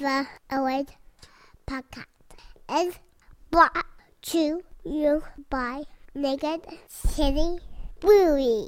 the Air Podcast is brought to you by Naked City Brewery.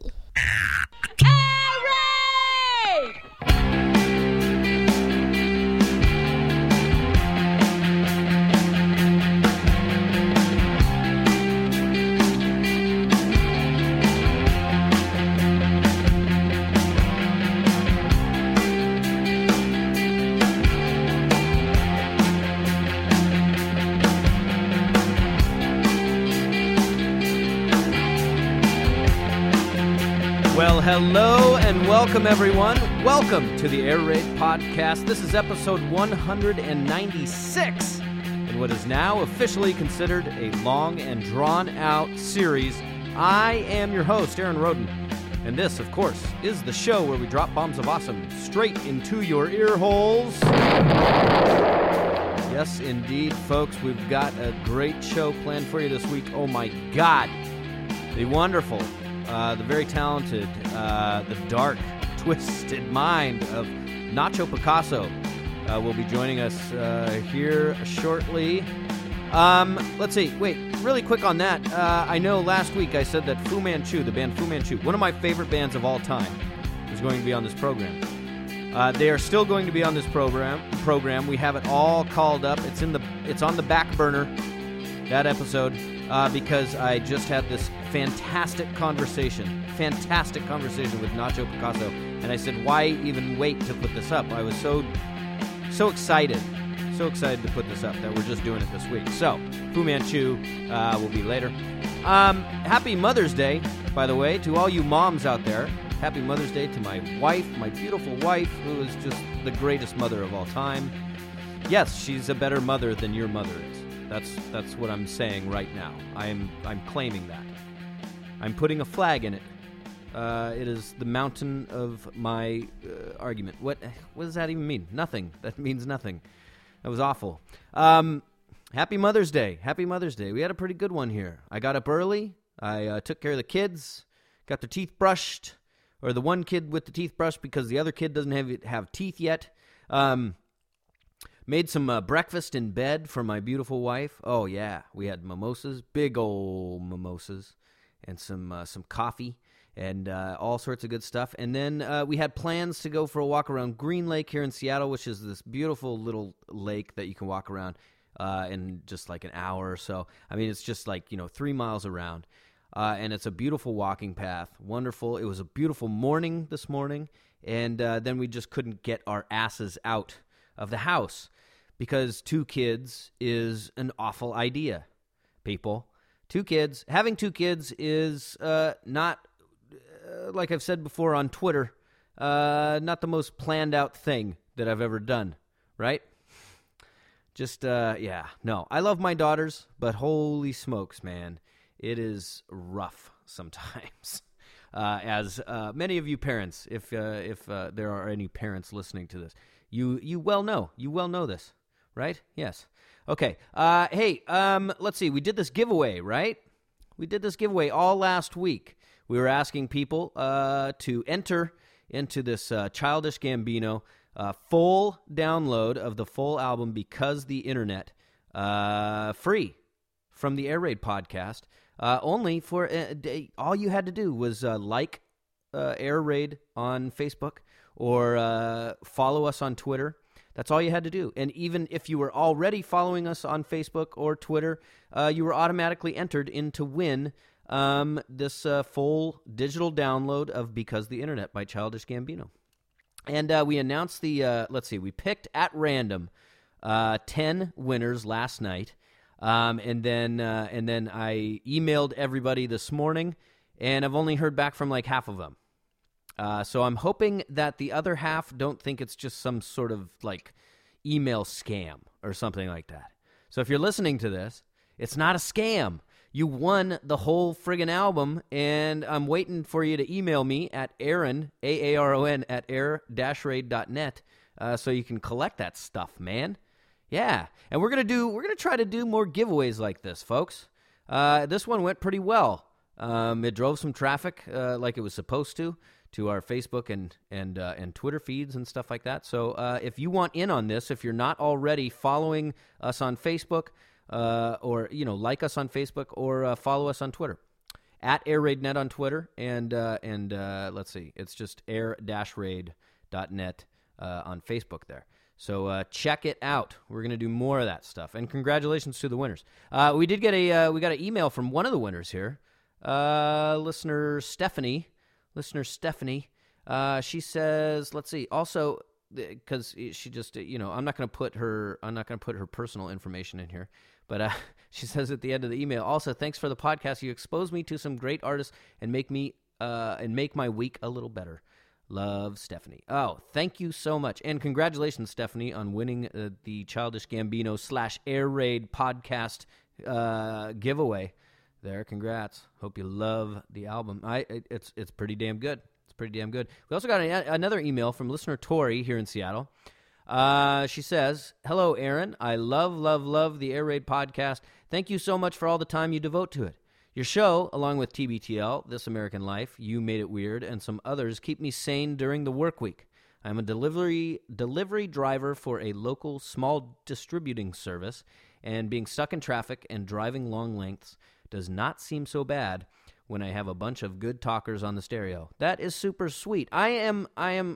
Well, hello and welcome, everyone. Welcome to the Air Raid Podcast. This is episode 196 in what is now officially considered a long and drawn-out series. I am your host, Aaron Roden, and this, of course, is the show where we drop bombs of awesome straight into your ear holes. Yes, indeed, folks, we've got a great show planned for you this week. Oh, my God. The wonderful, the very talented, the dark, twisted mind of Nacho Picasso will be joining us here shortly. Let's see. Wait, really quick on that. I know last week I said that Fu Manchu, the band Fu Manchu, one of my favorite bands of all time, is going to be on this program. They are still going to be on this program. We have it all called up. It's on the back burner, that episode, because I just had this fantastic conversation with Nacho Picasso, and I said, why even wait to put this up? I was so excited to put this up that we're just doing it this week. So, Fu Manchu will be later. Happy Mother's Day, by the way, to all you moms out there. Happy Mother's Day to my wife, my beautiful wife, who is just the greatest mother of all time. Yes, she's a better mother than your mother is. That's what I'm saying right now. I'm claiming that. I'm putting a flag in it. It is the mountain of my argument. What does that even mean? Nothing. That means nothing. That was awful. Happy Mother's Day. Happy Mother's Day. We had a pretty good one here. I got up early. I took care of the kids, got their teeth brushed, or the one kid with the teeth brushed because the other kid doesn't have teeth yet. Made some breakfast in bed for my beautiful wife. Oh, yeah. We had mimosas, big old mimosas, and some coffee and all sorts of good stuff. And then we had plans to go for a walk around Green Lake here in Seattle, which is this beautiful little lake that you can walk around in just like an hour or so. I mean, it's just like, 3 miles around. And it's a beautiful walking path. Wonderful. It was a beautiful morning this morning. And then we just couldn't get our asses out of the house because 2 kids is an awful idea, people. 2 kids. Having 2 kids is not, like I've said before on Twitter, not the most planned out thing that I've ever done, right? Just, yeah. No, I love my daughters, but holy smokes, man. It is rough sometimes, as many of you parents, if there are any parents listening to this, you well know this, right? Yes. Okay. Hey, let's see. We did this giveaway, right? We did this giveaway all last week. We were asking people to enter into this Childish Gambino full download of the full album Because the Internet, free from the Air Raid Podcast. Only for all you had to do was like Air Raid on Facebook or follow us on Twitter. That's all you had to do. And even if you were already following us on Facebook or Twitter, you were automatically entered in to win this full digital download of Because the Internet by Childish Gambino. And we announced we picked at random 10 winners last night. And then I emailed everybody this morning, and I've only heard back from like half of them. So I'm hoping that the other half don't think it's just some sort of like email scam or something like that. So if you're listening to this, it's not a scam. You won the whole friggin' album, and I'm waiting for you to email me at Aaron, AARON, at air-raid.net, so you can collect that stuff, man. Yeah, and we're gonna try to do more giveaways like this, folks. This one went pretty well. It drove some traffic like it was supposed to to our Facebook and Twitter feeds and stuff like that. So if you want in on this, if you're not already following us on Facebook, or like us on Facebook, or follow us on Twitter at AirRaidNet on Twitter, and let's see, it's just air-raid.net on Facebook there. So check it out. We're going to do more of that stuff. And congratulations to the winners. We got an email from one of the winners here, listener Stephanie. She says, let's see. Also, because she just, I'm not going to put her personal information in here, but she says at the end of the email, also, thanks for the podcast. You exposed me to some great artists and make my week a little better. Love, Stephanie. Oh, thank you so much. And congratulations, Stephanie, on winning the Childish Gambino / Air Raid podcast giveaway there. Congrats. Hope you love the album. It's pretty damn good. It's pretty damn good. We also got another email from listener Tori here in Seattle. She says, hello, Aaron. I love the Air Raid podcast. Thank you so much for all the time you devote to it. Your show, along with TBTL, This American Life, You Made It Weird, and some others, keep me sane during the work week. I'm a delivery driver for a local small distributing service, and being stuck in traffic and driving long lengths does not seem so bad when I have a bunch of good talkers on the stereo. That is super sweet. I'm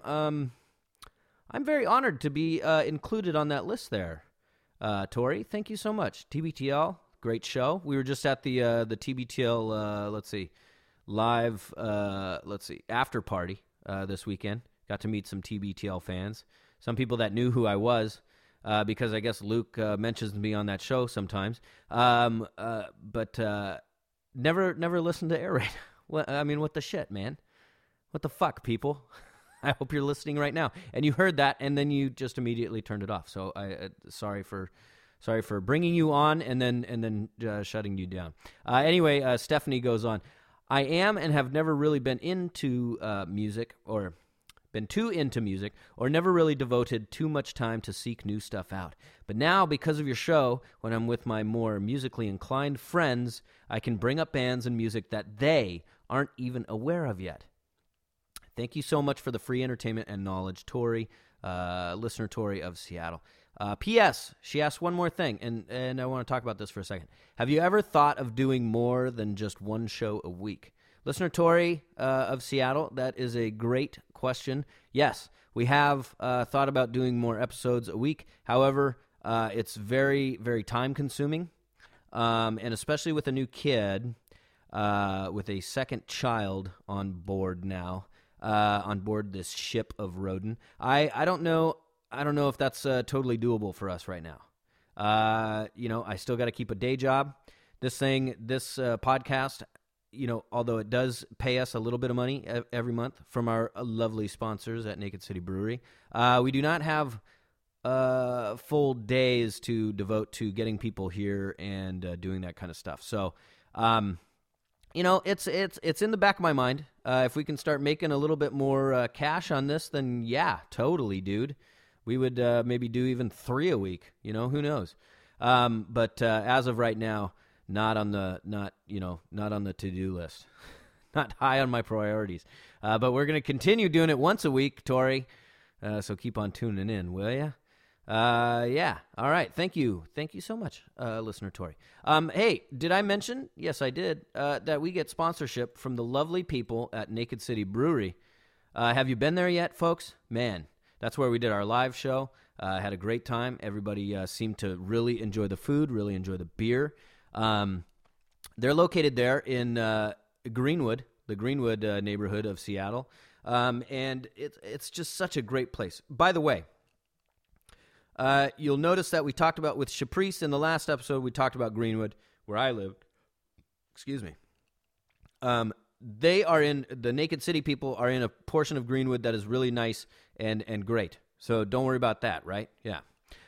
very honored to be included on that list there, Tori. Thank you so much. TBTL. Great show. We were just at the TBTL, live, after party this weekend. Got to meet some TBTL fans. Some people that knew who I was, because I guess Luke mentions me on that show sometimes. But never listened to Air Raid. What the shit, man? What the fuck, people? I hope you're listening right now. And you heard that, and then you just immediately turned it off. So sorry for bringing you on and then shutting you down. Anyway, Stephanie goes on. I am and have never really been into music or never really devoted too much time to seek new stuff out. But now, because of your show, when I'm with my more musically inclined friends, I can bring up bands and music that they aren't even aware of yet. Thank you so much for the free entertainment and knowledge, Tori, listener Tori of Seattle. P.S. She asked one more thing, and I want to talk about this for a second. Have you ever thought of doing more than just one show a week? Listener Tori of Seattle, that is a great question. Yes, we have thought about doing more episodes a week. However, it's very, very time-consuming, and especially with a new kid, with a second child on board now, on board this ship of Rodin. I don't know if that's totally doable for us right now. I still got to keep a day job. This podcast, although it does pay us a little bit of money every month from our lovely sponsors at Naked City Brewery, we do not have full days to devote to getting people here and doing that kind of stuff. So, it's in the back of my mind. If we can start making a little bit more cash on this, then yeah, totally, dude. We would maybe do even 3 a week. Who knows? But as of right now, not on the to-do list. Not high on my priorities. But we're going to continue doing it once a week, Tori. So keep on tuning in, will ya? Yeah. All right. Thank you. Thank you so much, listener Tori. Hey, did I mention? Yes, I did. That we get sponsorship from the lovely people at Naked City Brewery. Have you been there yet, folks? Man. That's where we did our live show. Had a great time. Everybody seemed to really enjoy the food, really enjoy the beer. They're located there in Greenwood, the Greenwood neighborhood of Seattle. And it's just such a great place. By the way, you'll notice that we talked about with Shaprice in the last episode, we talked about Greenwood, where I live. Excuse me. The Naked City people are in a portion of Greenwood that is really nice and great. So don't worry about that, right? Yeah.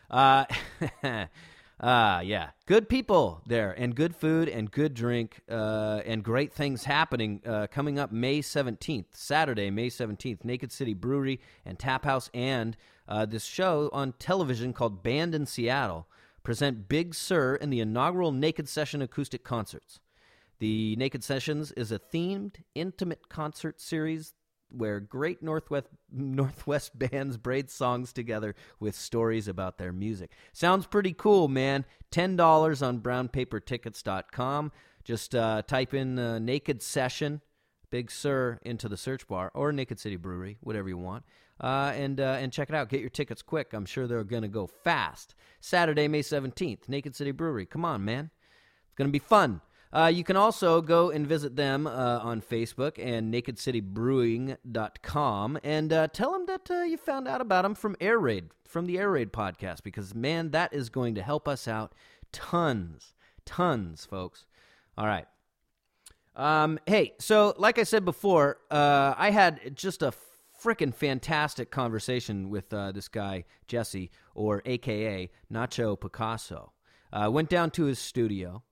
Yeah. Good people there, and good food and good drink, and great things happening coming up May 17th, Saturday, May 17th, Naked City Brewery and Tap House, and this show on television called Band in Seattle present Big Sur in the inaugural Naked Session acoustic concerts. The Naked Sessions is a themed, intimate concert series where great Northwest bands braid songs together with stories about their music. Sounds pretty cool, man. $10 on brownpapertickets.com. Just type in Naked Session, Big Sur, into the search bar, or Naked City Brewery, whatever you want, and check it out. Get your tickets quick. I'm sure they're going to go fast. Saturday, May 17th, Naked City Brewery. Come on, man. It's going to be fun. You can also go and visit them on Facebook and nakedcitybrewing.com and tell them that you found out about them from Air Raid, from the Air Raid podcast, because, man, that is going to help us out tons, folks. All right. Hey, so like I said before, I had just a freaking fantastic conversation with this guy, Jesse, or AKA Nacho Picasso. Went down to his studio,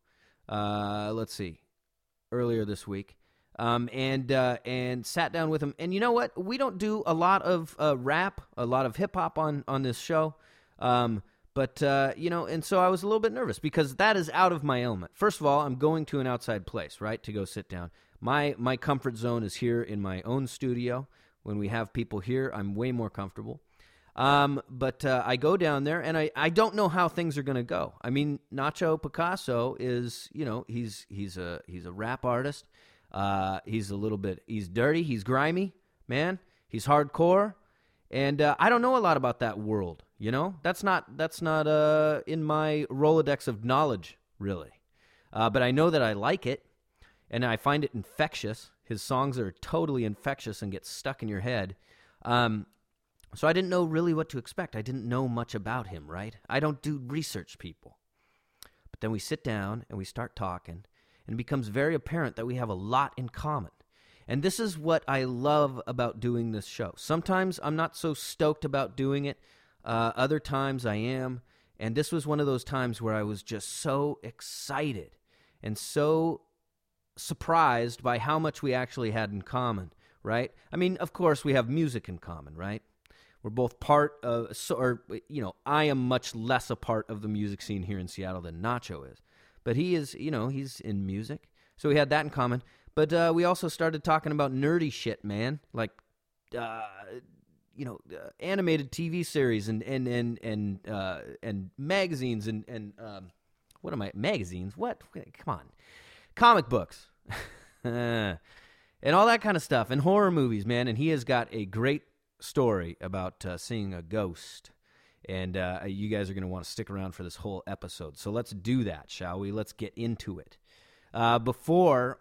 earlier this week, and sat down with him. And you know what? We don't do a lot of rap, a lot of hip-hop on this show. But and so I was a little bit nervous because that is out of my element. First of all, I'm going to an outside place, right, to go sit down. My comfort zone is here in my own studio. When we have people here, I'm way more comfortable. But I go down there, and I don't know how things are going to go. I mean, Nacho Picasso is, he's a rap artist. He's dirty, he's grimy, man. He's hardcore, and I don't know a lot about that world. That's not in my Rolodex of knowledge, really. But I know that I like it, and I find it infectious. His songs are totally infectious and get stuck in your head. So I didn't know really what to expect. I didn't know much about him, right? I don't do research, people. But then we sit down and we start talking, and it becomes very apparent that we have a lot in common. And this is what I love about doing this show. Sometimes I'm not so stoked about doing it. Other times I am. And this was one of those times where I was just so excited and so surprised by how much we actually had in common, right? I mean, of course, we have music in common, right? We're both part of, I am much less a part of the music scene here in Seattle than Nacho is. But he is, he's in music. So we had that in common. But we also started talking about nerdy shit, man. Like, animated TV series and magazines and what am I? Magazines? What? Come on. Comic books. And all that kind of stuff. And horror movies, man. And he has got a great story about seeing a ghost. And you guys are going to want to stick around for this whole episode. So let's do that, shall we? Let's get into it. Right before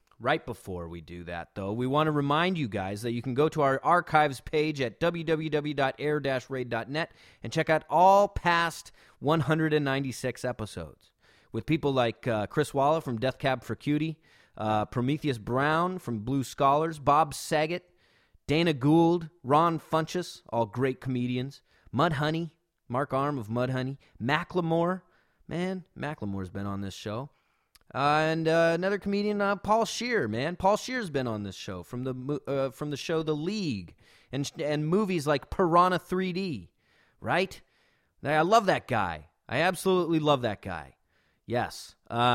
we do that, though, we want to remind you guys that you can go to our archives page at www.air-raid.net and check out all past 196 episodes with people like Chris Walla from Death Cab for Cutie, Prometheus Brown from Blue Scholars, Bob Saget, Dana Gould, Ron Funches, all great comedians, Mudhoney, Mark Arm of Mudhoney, Macklemore, man, Macklemore's been on this show. And another comedian, Paul Scheer, man. Paul Scheer's been on this show from the show The League and movies like Piranha 3D, right? I love that guy. I absolutely love that guy. Yes.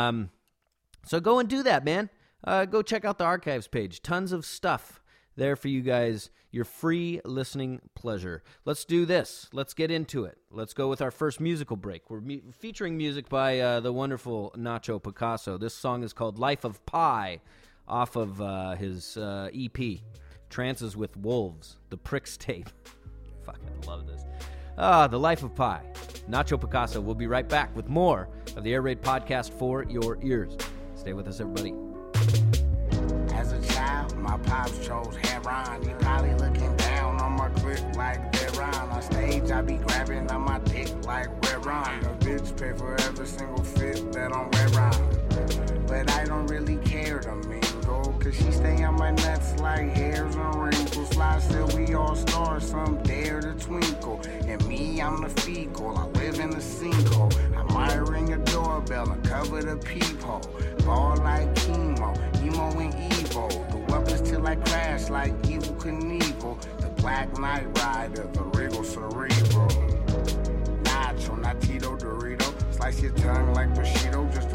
So go and do that, man. Go check out the archives page. Tons of stuff there for you guys. Your free listening pleasure. Let's do this. Let's get into it. Let's go with our first musical break. We're featuring music by the wonderful Nacho Picasso. This song is called Life of Pi off of his EP, Trances with Wolves, the Pricks tape. Fucking love this. The Life of Pi. Nacho Picasso. We'll be right back with more of the Air Raid podcast for your ears. Stay with us, everybody. As a child, my pops chose heroin. He probably looking down on my clip like Veron. On stage, I be grabbing on my dick like Veron. A bitch pay for every single fit that I'm wearing. But I don't really care to mingle, cause she stay on my nuts like hairs and wrinkles. Fly said we all stars, some dare to twinkle. And me, I'm the fecal, I live in the sinkhole. I might ring a doorbell and cover the peephole. Ball like chemo, emo and evil. The weapons till I crash like Evil Knievel. The Black Knight Rider, the Regal Cerebral. Nacho, not Tito Dorito. Slice your tongue like Bushido just to feed your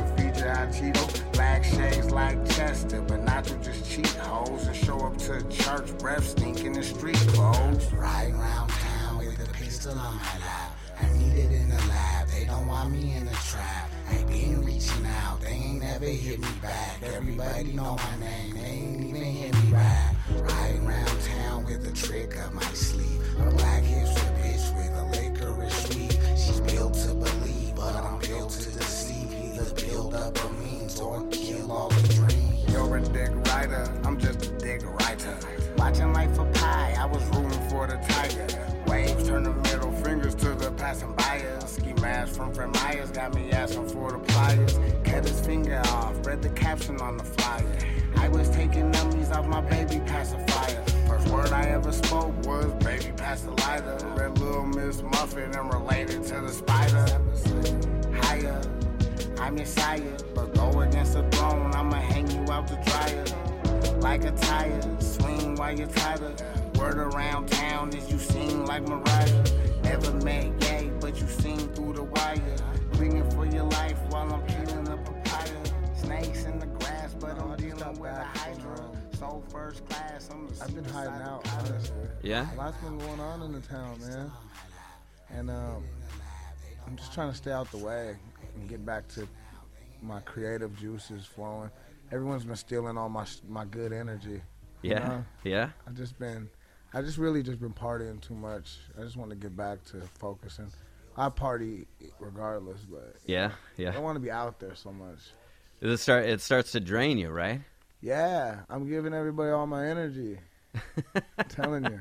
shot Cheeto. Black shades like Chester, but not you just cheat hoes and show up to church, breath stinking in street clothes. Riding around town with a pistol on my lap. I need it in the lab, they don't want me in the trap. Ain't been reaching out, they ain't never hit me back. Everybody know my name, they ain't even hit me back. Riding around town with a trick up my sleeve. A black hipster bitch with a licorice sweet. She's built to believe, but I'm built to deceive. Either build up her means or kill all the dreams. You're a dick writer, I'm just a dick writer. Watching Life for Pi, I was rooting for the tiger. Waves turn the middle fingers to the passing buyers. Ski mask from Fred Myers got me asking for the pliers. Cut his finger off, read the caption on the flyer. I was taking nummies off my baby pacifier. First word I ever spoke was baby pass the lighter. Read Little Miss Muffet and related to the spider. Higher, I'm your sire, but go against the throne, I'ma hang you out the dryer. Like a tire, swing while you're tired. Word around town is you sing like Mariah. Never met Ye, but you sing through the wire. Ringing for your life while I'm peeling a papaya. Snakes in the grass, but I'm dealing with a hydra. So first class, I've been hiding out, honestly. Yeah? A lot's been going on in the town, man. And I'm just trying to stay out the way and get back to my creative juices flowing. Everyone's been stealing all my good energy. Yeah, You know? yeah. I just really just been partying too much. I just want to get back to focusing. I party regardless, but Yeah, I yeah. don't want to be out there so much. It starts to drain you, right? Yeah, I'm giving everybody all my energy. I'm telling you.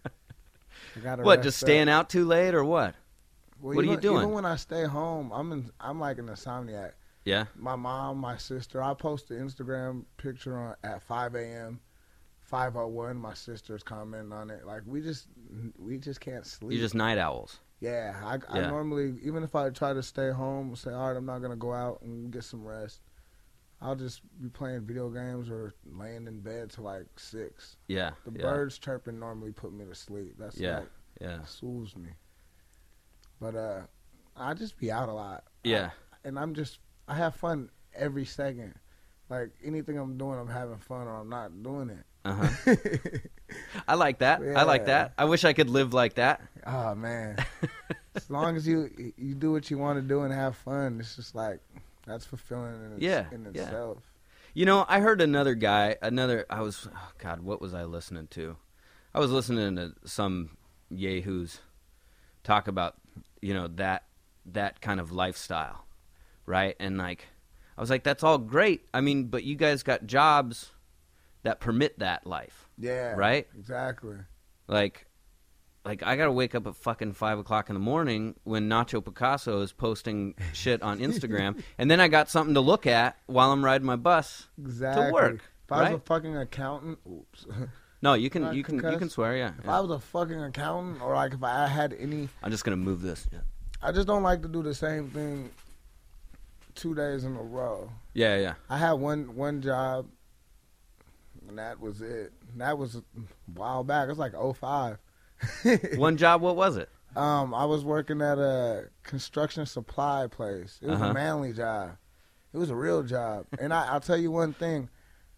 I gotta What, rest just up. staying out too late or what? Well, what are you even- doing? Even when I stay home, I'm like an insomniac. Yeah? My mom, my sister, I post an Instagram picture at 5 a.m. 5:01, my sister's commenting on it. Like we just can't sleep. You're just night owls. Yeah, I Yeah. normally, even if I try to stay home, say, all right, I'm not gonna go out and get some rest. I'll just be playing video games or laying in bed till like 6. Yeah. The yeah. birds chirping normally put me to sleep. That's Yeah. like Yeah. soothes me. But I just be out a lot. Yeah. And I have fun every second. Like anything I'm doing, I'm having fun or I'm not doing it. Uh-huh. I like that. I like Yeah. that. I wish I could live like that. Oh man. As long as you do what you want to do and have fun, it's just like that's fulfilling in Yeah, itself. You know, I heard what was I listening to? I was listening to some yahoos talk about, that kind of lifestyle, right? And like, I was like, that's all great. I mean, but you guys got jobs that permit that life, Yeah. right? Exactly. Like I gotta wake up at fucking 5 o'clock in the morning when Nacho Picasso is posting shit on Instagram, and then I got something to look at while I'm riding my bus Exactly. to work. If I was a right? fucking accountant, oops. No, you Can I can cuss? swear, yeah. If I was a fucking accountant, or like if I had any, I'm just gonna move this. Yeah, I just don't like to do the same thing 2 days in a row. yeah. I had one job, and that was it. And that was a while back. It was like 05. One job. What was it? I was working at a construction supply place. It was Uh-huh. a manly job. It was a real job. And I'll tell you one thing.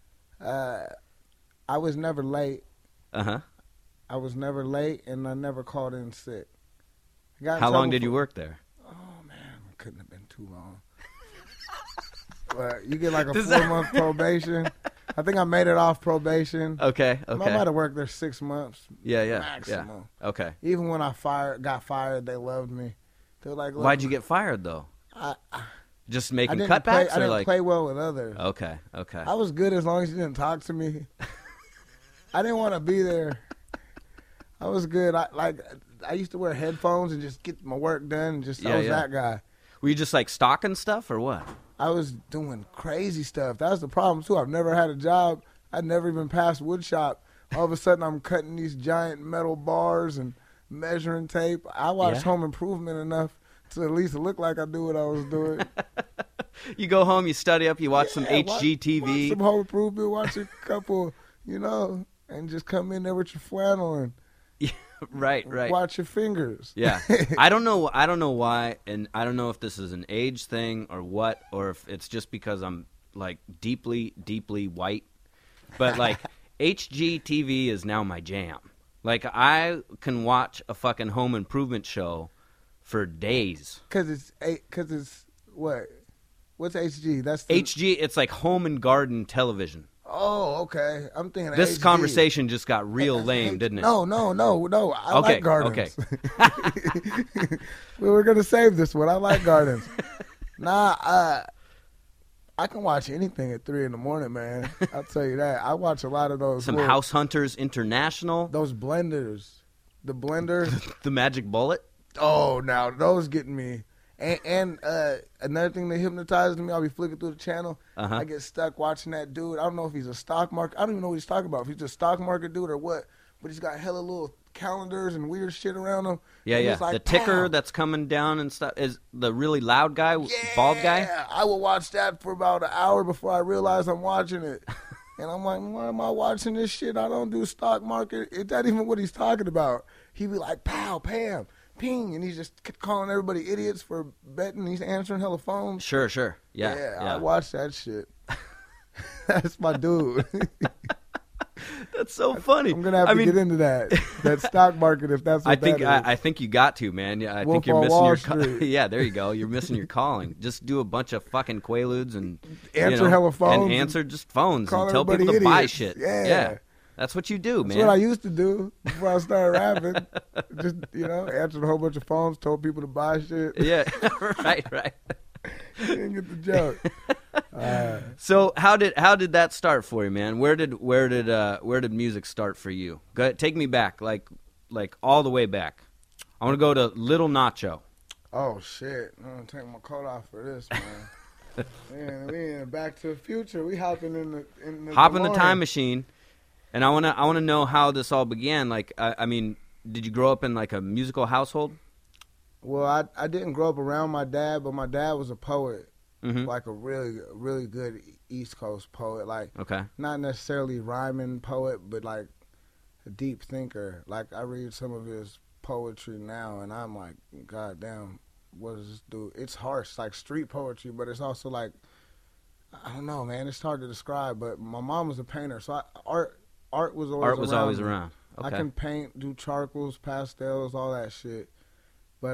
I was never late. Uh-huh. I was never late, and I never called in sick. I got in How long trouble did you for- work there? Oh, man, it couldn't have been too long. But you get like a Does that- 4-month probation. I think I made it off probation. Okay. I might have worked there 6 months Yeah. maximum. Okay. Even when I got fired, they loved me. They were like, "Look, Why'd you get fired though? I Just making didn't cutbacks, play, I or didn't like? play well with others. Okay. I was good as long as you didn't talk to me. I didn't want to be there. I was good. I used to wear headphones and just get my work done. And just I was that guy. Were you just like stocking stuff or what? I was doing crazy stuff. That was the problem too. I've never had a job. I'd never even passed wood shop. All of a sudden, I'm cutting these giant metal bars and measuring tape. I watched Home Improvement enough to at least look like I knew what I was doing. You go home, you study up, you watch some Watch HGTV. some Home Improvement, watch a couple, and just come in there with your flannel and Right. Watch your fingers. Yeah. I don't know why, and I don't know if this is an age thing or what, or if it's just because I'm like deeply, deeply white. But like HGTV is now my jam. Like I can watch a fucking home improvement show for days. Cause it's what? What's HG? That's HG. It's like home and garden television. Oh, okay. I'm thinking this HD. Conversation just got real lame, didn't it? No. I like gardens. Okay. We're gonna save this one. I like gardens. Nah, I can watch anything at 3 a.m, man. I'll tell you that. I watch a lot of those. Some House Hunters International. Those blenders, the blender, the Magic Bullet. Oh, now those getting me. And another thing that hypnotizes me, I'll be flicking through the channel. I get stuck watching that dude. I don't know if he's a stock market. I don't even know what he's talking about. If he's a stock market dude or what. But he's got hella little calendars and weird shit around him. Yeah. Like, the ticker that's coming down and stuff is the really loud guy, bald guy. Yeah, I will watch that for about an hour before I realize I'm watching it. And I'm like, why am I watching this shit? I don't do stock market. Is that even what he's talking about? He be like, pow, pam. Ping, and he's just calling everybody idiots for betting. He's answering hella phones. Sure. Yeah. I watch that shit. That's my dude. That's so funny. I'm gonna have to get into that stock market if that's what that is. I think you got to, man. Yeah, I think you're missing your yeah. There you go. You're missing your calling. Just do a bunch of fucking quaaludes and answer hella phones and answer just phones and tell people to buy shit. Yeah. That's what you do, man. That's what I used to do before I started rapping. Just, answered a whole bunch of phones, told people to buy shit. Yeah, right. Didn't get the joke. So how did that start for you, man? Where did music start for you? Go ahead, take me back, like all the way back. I want to go to Little Nacho. Oh shit! I'm gonna take my coat off for this, man. Man, we in Back to the Future. We hopping in the hop in the time machine. And I wanna know how this all began. Like, I mean, did you grow up in like a musical household? Well, I didn't grow up around my dad, but my dad was a poet, like a really good East Coast poet. Like, not necessarily rhyming poet, but like a deep thinker. Like, I read some of his poetry now, and I'm like, God damn, what does this do? It's harsh, like street poetry, but it's also like, I don't know, man. It's hard to describe. But my mom was a painter, so Art was always around. Okay. I can paint, do charcoals, pastels, all that shit. But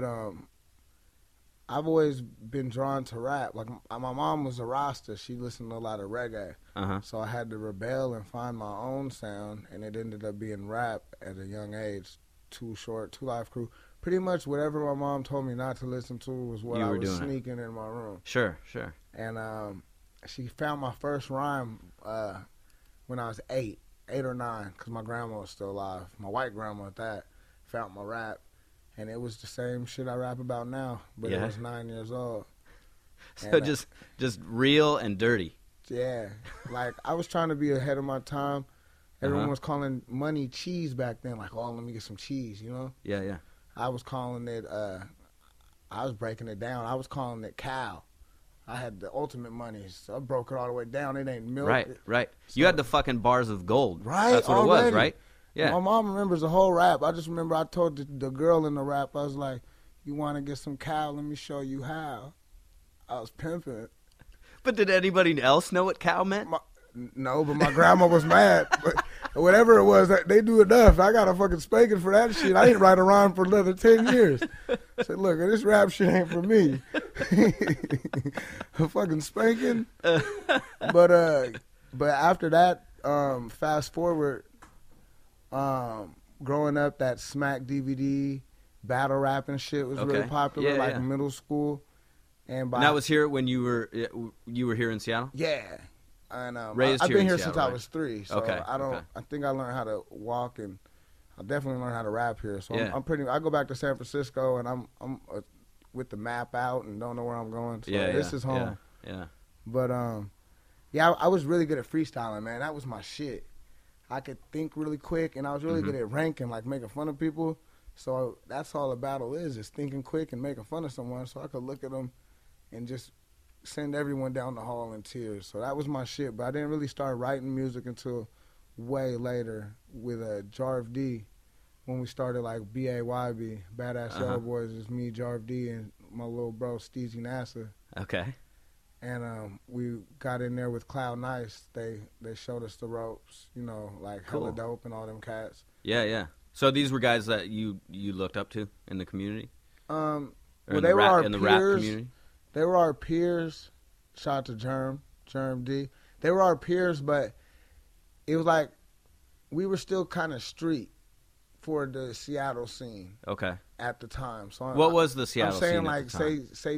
I've always been drawn to rap. Like my mom was a Rasta. She listened to a lot of reggae. So I had to rebel and find my own sound, and it ended up being rap at a young age. Too Short, 2 Live Crew. Pretty much whatever my mom told me not to listen to was what I was sneaking in my room. Sure. And she found my first rhyme when I was 8 or 9, because my grandma was still alive. My white grandma at that found my rap, and it was the same shit I rap about now, but it was 9 years old. So and, just real and dirty. Yeah, like I was trying to be ahead of my time. Everyone was calling money cheese back then, like, oh, let me get some cheese, Yeah. I was calling it, I was breaking it down. I was calling it cow. I had the ultimate money, so I broke it all the way down. It ain't milk. Right. So, you had the fucking bars of gold. Right. That's what already. It was, right? Yeah. My mom remembers the whole rap. I just remember I told the girl in the rap, I was like, you want to get some cow? Let me show you how. I was pimping. But did anybody else know what cow meant? No, but my grandma was mad. But whatever it was, they do enough. I got a fucking spanking for that shit. I didn't write a rhyme for another 10 years. I said, look, this rap shit ain't for me. A fucking spanking. But after that, fast forward, growing up, that Smack DVD, battle rapping shit was really popular, middle school. And that was here when you were here in Seattle? Yeah. And I've Raised been here Seattle, since I was 3, so I think I learned how to walk, and I definitely learned how to rap here. So I go back to San Francisco, and I'm with the map out and don't know where I'm going. So this is home. Yeah. But I was really good at freestyling, man. That was my shit. I could think really quick, and I was really good at ranking, like making fun of people. So that's all the battle is thinking quick and making fun of someone. So I could look at them and just send everyone down the hall in tears. So that was my shit. But I didn't really start writing music until way later with Jarv D. when we started like BAYB, Badass Yellow Boys. It's me, Jarv D, and my little bro Steezy NASA. Okay. And we got in there with Cloud Nice. They showed us the ropes, you know, like Hella Dope and all them cats. Yeah, yeah. So these were guys that you looked up to in the community? Well, they were our in the peers. rap community? They were our peers. Shout out to Germ D. They were our peers, but it was like we were still kind of street for the Seattle scene. Okay. At the time. So what was the Seattle scene? I'm saying at the time? say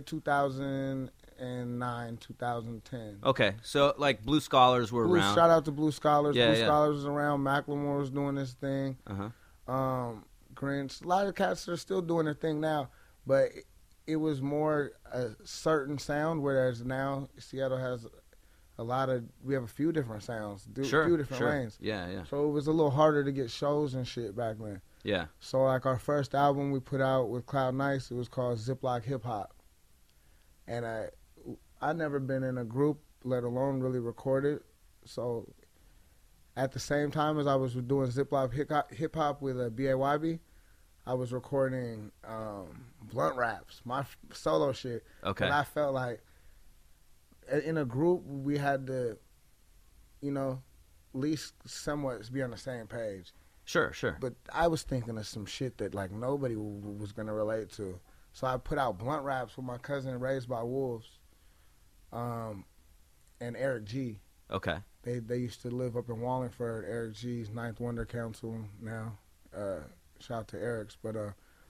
2009, 2010. Okay, so like Blue Scholars were around. Shout out to Blue Scholars. Yeah, Blue Scholars was around. Macklemore was doing this thing. Grinch. A lot of cats that are still doing their thing now, but it was more a certain sound, whereas now Seattle has we have a few different sounds, a few different lanes. Yeah, yeah. So it was a little harder to get shows and shit back then. Yeah. So like our first album we put out with Cloud Nice, it was called Ziploc Hip Hop. And I never been in a group, let alone really recorded. So at the same time as I was doing Ziploc Hip Hop with BAYB, I was recording blunt raps, my solo shit. Okay. And I felt like in a group we had to, you know, at least somewhat be on the same page. Sure, sure. But I was thinking of some shit that like nobody was gonna relate to. So I put out blunt raps with my cousin Raised by Wolves, and Eric G. Okay. They used to live up in Wallingford. Eric G's Ninth Wonder Council now. Shout out to Eric's, but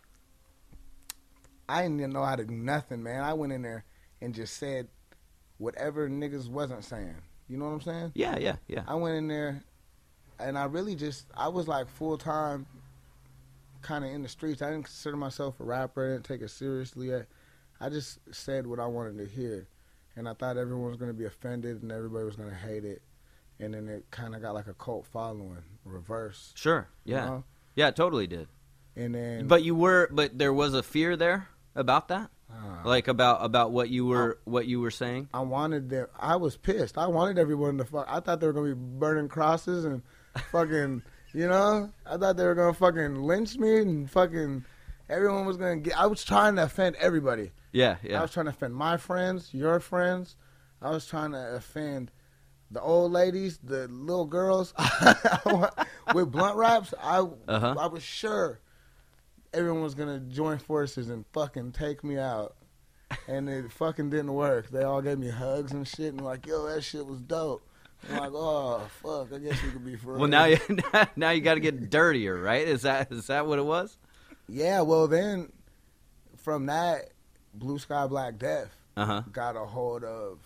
I didn't even know how to do nothing, man. I went in there and just said whatever niggas wasn't saying. You know what I'm saying? Yeah, yeah, yeah. I went in there, and I was like full time, kind of in the streets. I didn't consider myself a rapper. I didn't take it seriously. I just said what I wanted to hear, and I thought everyone was gonna be offended and everybody was gonna hate it, and then it kind of got like a cult following, reverse. Sure. Yeah. You know? Yeah, it totally did. And then, but there was a fear there about that, like about what you were saying. I wanted them. I was pissed. I wanted everyone to fuck. I thought they were gonna be burning crosses and fucking. You know, I thought they were gonna fucking lynch me and fucking. Everyone was gonna get. I was trying to offend everybody. Yeah, yeah. I was trying to offend my friends, your friends. I was trying to offend the old ladies, the little girls. With blunt raps, I was sure everyone was gonna join forces and fucking take me out, and it fucking didn't work. They all gave me hugs and shit, and like, yo, that shit was dope. I'm like, oh fuck, I guess we could be friends. Well, now you got to get dirtier, right? Is that what it was? Yeah. Well, then from that, Blue Sky Black Death got a hold of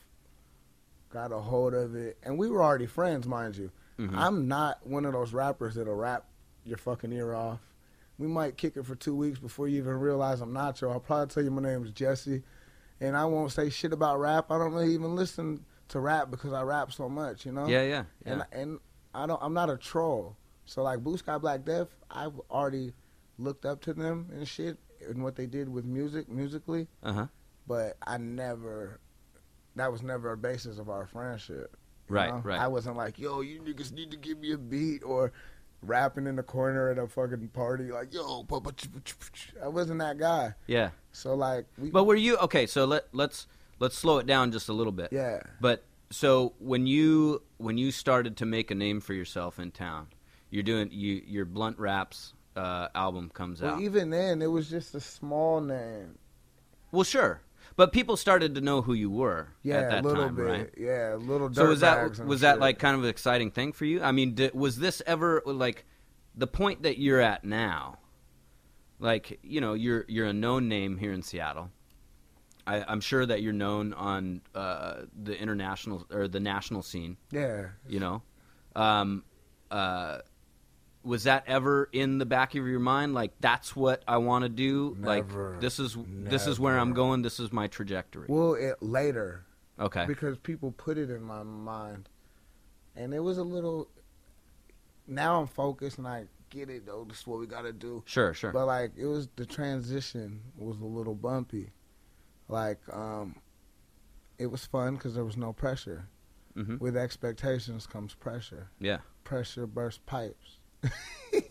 it, and we were already friends, mind you. Mm-hmm. I'm not one of those rappers that'll rap your fucking ear off. We might kick it for 2 weeks before you even realize I'm Nacho. I'll probably tell you my name is Jesse, and I won't say shit about rap. I don't really even listen to rap because I rap so much, you know. Yeah. And I'm not a troll. So like Blue Sky Black Death, I've already looked up to them and shit and what they did with musically. But that was never a basis of our friendship. Right. I wasn't like, yo, you niggas need to give me a beat, or rapping in the corner at a fucking party like, yo, I wasn't that guy. Yeah. So like, but were you okay? So let's slow it down just a little bit. Yeah. But so when you started to make a name for yourself in town, your Blunt Raps album comes out. Even then, it was just a small name. Well, sure. But people started to know who you were at that a little time, bit. right? Yeah, a little dirt So was that shit. like kind of an exciting thing for you? I mean, was this ever like the point that you're at now? Like, you know, you're a known name here in Seattle. I'm sure that you're known on the international or the national scene. Yeah. You know, was that ever in the back of your mind? Like, that's what I want to do. Never. Like, this is where I'm going. This is my trajectory. Well, later. Okay. Because people put it in my mind, and it was a little. Now I'm focused and I get it though. This is what we gotta do. Sure. But like, it was the transition was a little bumpy. Like, it was fun because there was no pressure. Mm-hmm. With expectations comes pressure. Yeah. Pressure bursts pipes.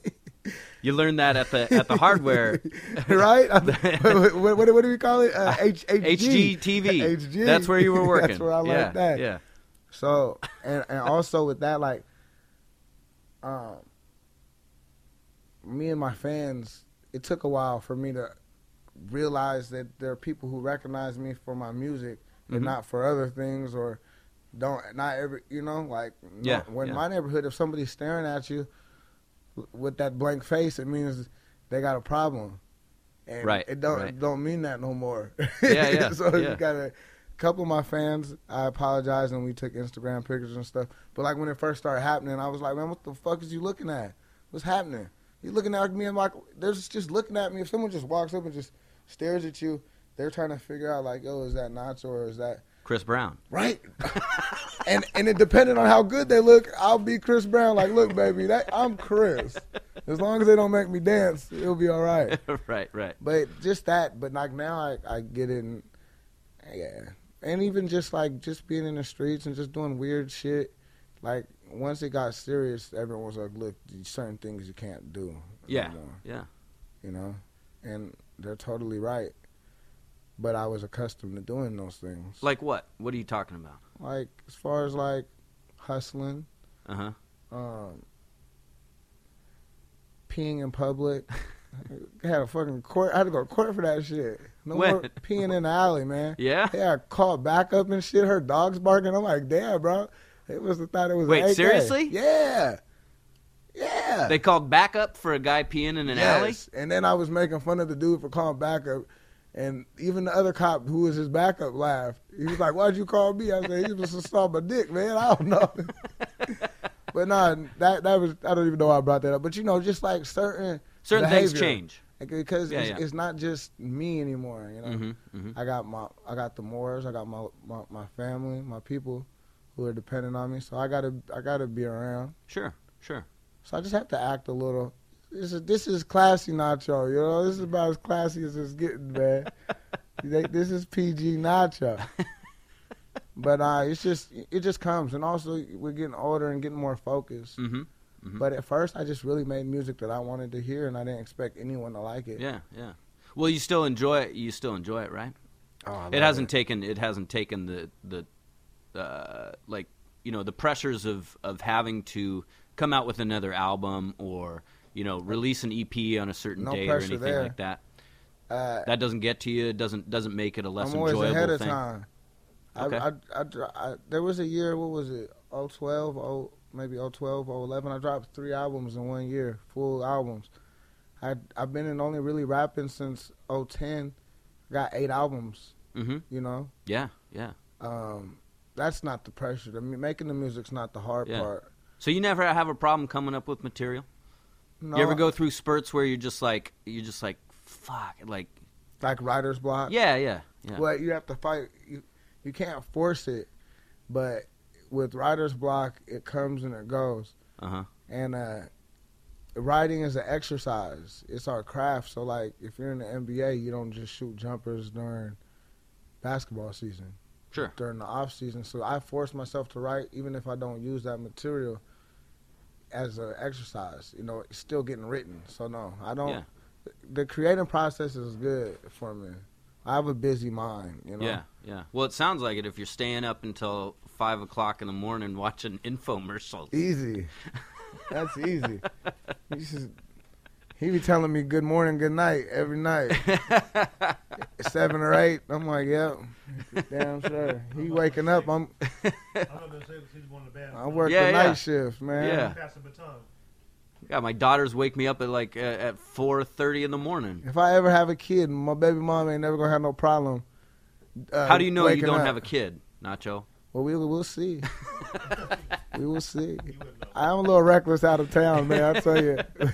You learned that at the hardware, right? what do we call it? HGTV. HG. That's where you were working. That's where I learned that. Yeah. So and also with that, like, me and my fans, it took a while for me to realize that there are people who recognize me for my music and not for other things, or not every, like, my neighborhood, if somebody's staring at you with that blank face, it means they got a problem. And it don't mean that no more. Yeah. So you gotta, couple of my fans, I apologize, and we took Instagram pictures and stuff. But like when it first started happening, I was like, man, what the fuck is you looking at? What's happening? You looking at me and like, they're just looking at me. If someone just walks up and just stares at you, they're trying to figure out like, yo, is that Nacho or is that Chris Brown? Right. and it depending on how good they look, I'll be Chris Brown. Like, look, baby, I'm Chris. As long as they don't make me dance, it'll be all right. Right. But just that. But like now, I get it. And even just being in the streets and just doing weird shit. Like once it got serious, everyone was like, look, certain things you can't do. Yeah. And they're totally right. But I was accustomed to doing those things. Like what? What are you talking about? Like as far as like hustling. Peeing in public. I had a fucking court. I had to go to court for that shit. No more peeing in the alley, man. Yeah? Yeah, I called back up and shit. Her dog's barking. I'm like, damn, bro. It was thought it was. Wait, an AK. Seriously? Yeah. They called backup for a guy peeing in an alley? And then I was making fun of the dude for calling backup. And even the other cop who was his backup laughed. He was like, why'd you call me? I said, he was just saw my dick, man. I don't know. But nah, that was, I don't even know why I brought that up. But just like certain things change. Because it's not just me anymore, I got the Moors, I got my family, my people who are dependent on me. So I gotta be around. Sure. So I just have to act a little. This is classy Nacho, This is about as classy as it's getting, man. This is PG Nacho. But it just comes, and also we're getting older and getting more focused. But at first, I just really made music that I wanted to hear, and I didn't expect anyone to like it. Yeah. Well, you still enjoy it. You still enjoy it, right? Oh, it hasn't taken the the pressures of having to come out with another album or release an EP on a certain date or anything there. like that. That doesn't get to you. It doesn't make it a less I'm always enjoyable ahead of thing. time. Okay. I there was a year. What was it? 2012, maybe 2012, 2011. I dropped 3 albums in 1 year, full albums. I've been in only really rapping since 2010. Got 8 albums. Yeah. That's not the pressure. I mean, making the music's not the hard part. So you never have a problem coming up with material? No. You ever go through spurts where you're just like fuck, like writer's block? Yeah. Well, you have to fight. You can't force it, but with writer's block, it comes and it goes. And writing is an exercise. It's our craft. So like, if you're in the NBA, you don't just shoot jumpers during basketball season. Sure. During the off season. So I force myself to write, even if I don't use that material as an exercise. It's still getting written. So no, I don't. Yeah. The creating process is good for me. I have a busy mind, Yeah. Well, it sounds like it if you're staying up until 5 o'clock in the morning watching infomercials. Easy. That's easy. He be telling me good morning, good night every night. 7 or 8. I'm like, yep. Damn sure. He waking up. I'm working night shift, man. Yeah. Yeah, my daughters wake me up at at 4:30 in the morning. If I ever have a kid, my baby mom ain't never gonna have no problem. How do you know you don't have a kid, Nacho? Well, we'll see. We will see. I'm a little reckless out of town, man. I tell you.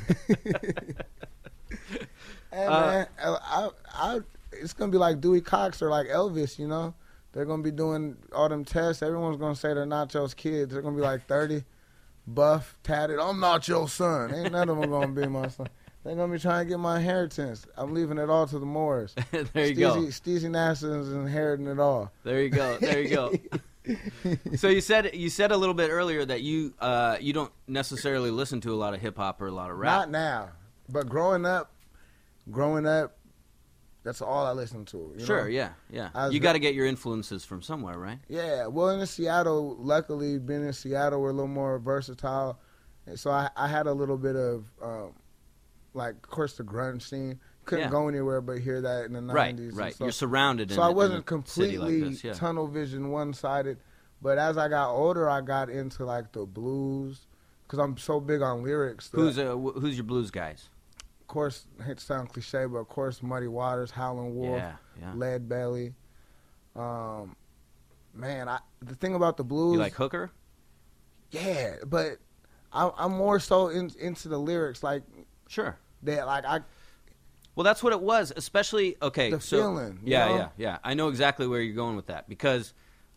Hey, man, it's gonna be like Dewey Cox or like Elvis, They're gonna be doing all them tests. Everyone's gonna say they're Nacho's kids. They're gonna be like 30. Buff, tatted, I'm not your son. Ain't none of them gonna be my son. They're gonna be trying to get my inheritance. I'm leaving it all to the Moors. There you go. Steezy Nasson's inheriting it all. There you go. So you said a little bit earlier that you don't necessarily listen to a lot of hip hop or a lot of rap. Not now. But growing up, that's all I listened to. Sure, know? yeah. You got to get your influences from somewhere, right? Yeah, well, in Seattle, luckily, being in Seattle, we're a little more versatile. And so I had a little bit of, of course, the grunge scene. Couldn't go anywhere but hear that in the 90s. Right. So, you're surrounded so in I wasn't in a completely city like this, tunnel vision, one-sided. But as I got older, I got into, like, the blues, because I'm so big on lyrics. Who's your blues guys? Of course, I hate to sound cliche, but of course, Muddy Waters, Howlin' Wolf, Lead Belly. Man, the thing about the blues. You like Hooker? Yeah, but I'm more so into the lyrics, like. Sure. Well, that's what it was, especially the feeling. Yeah. I know exactly where you're going with that because,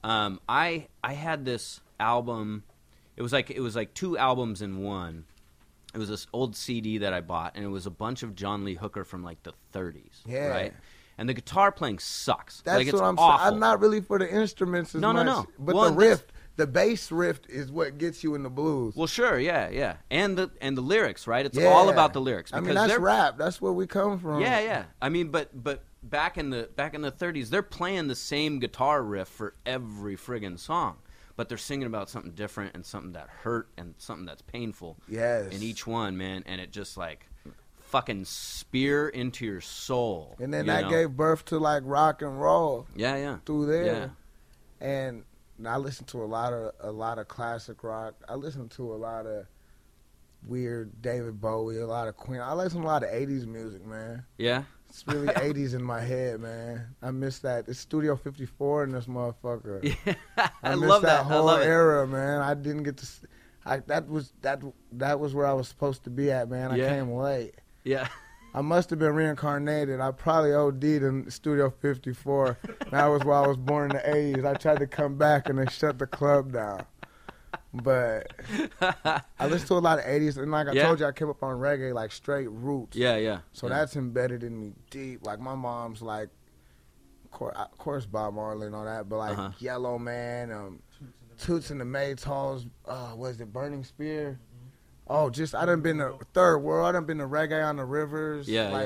I had this album. It was like 2 albums in one. It was this old CD that I bought, and it was a bunch of John Lee Hooker from like the 30s. Yeah. Right. And the guitar playing sucks. That's it's what I'm awful. saying. I'm not really for the instruments as much. No. But the riff, the bass riff is what gets you in the blues. Well, sure, yeah. And the lyrics, right? It's all about the lyrics. I mean, that's rap. That's where we come from. Yeah. I mean, but back in the 30s, they're playing the same guitar riff for every friggin' song. But they're singing about something different and something that hurt and something that's painful. Yes. In each one, man. And it just like fucking spear into your soul. And then that gave birth to like rock and roll. Yeah. Through there. Yeah. And I listen to a lot of classic rock. I listen to a lot of weird David Bowie, a lot of Queen. I listen to a lot of 80s music, man. Yeah. It's really 80s in my head, man. I miss that. It's Studio 54 in this motherfucker. Yeah, I love that whole I love era, man. I didn't get to. That was where I was supposed to be at, man. I came late. Yeah. I must have been reincarnated. I probably OD'd in Studio 54. That was why I was born in the 80s. I tried to come back and they shut the club down. But I listen to a lot of 80s, and like I told you, I came up on reggae, like straight roots. Yeah. So that's embedded in me deep. Like my mom's like, of course Bob Marley and all that, but like Yellow Man, Toots and the Maytals, was it Burning Spear? Oh, I done been to Third World. I done been to Reggae on the Rivers.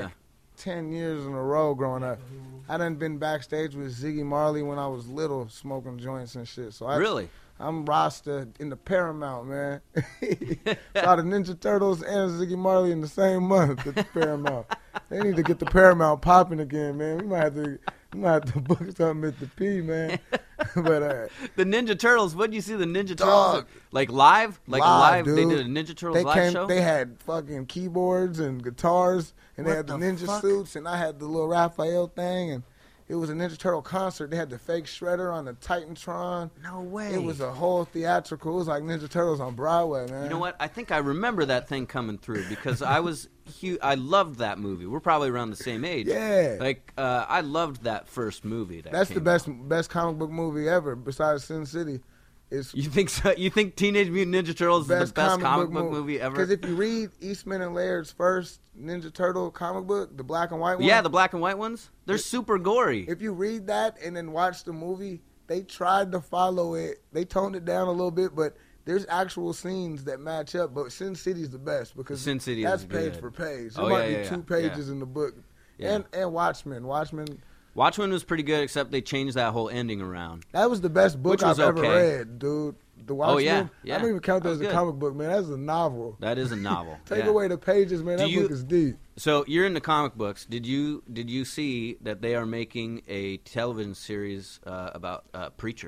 10 years in a row growing up. I done been backstage with Ziggy Marley when I was little, smoking joints and shit. So really? I'm Rasta in the Paramount, man. Saw the Ninja Turtles and Ziggy Marley in the same month at the Paramount. They need to get the Paramount popping again, man. We might have to book something at the P, man. But the Ninja Turtles. What did you see the Ninja Turtles like live? Like live? They did a Ninja Turtles live show. They had fucking keyboards and guitars, and they had the ninja suits, and I had the little Raphael thing, and it was a Ninja Turtle concert. They had the fake Shredder on the Titantron. No way. It was a whole theatrical. It was like Ninja Turtles on Broadway, man. You know what? I think I remember that thing coming through because I was huge. I loved that movie. We're probably around the same age. Yeah. Like, I loved that first movie. That's the best comic book movie ever, besides Sin City. You think so? You think Teenage Mutant Ninja Turtles is the best comic book movie ever? Because if you read Eastman and Laird's first Ninja Turtle comic book, the black and white one. Yeah, the black and white ones. They're super gory. If you read that and then watch the movie, they tried to follow it. They toned it down a little bit, but there's actual scenes that match up. But Sin City's the best because Sin City that's is page good. for page. There might be 2 pages in the book. Yeah. And Watchmen. Watchmen was pretty good, except they changed that whole ending around. That was the best book I've ever read, dude. The Watchmen. Yeah. I don't even count that as a comic book, man. That's a novel. That is a novel. Take away the pages, man. That book is deep. So you're into comic books. Did you see that they are making a television series about Preacher?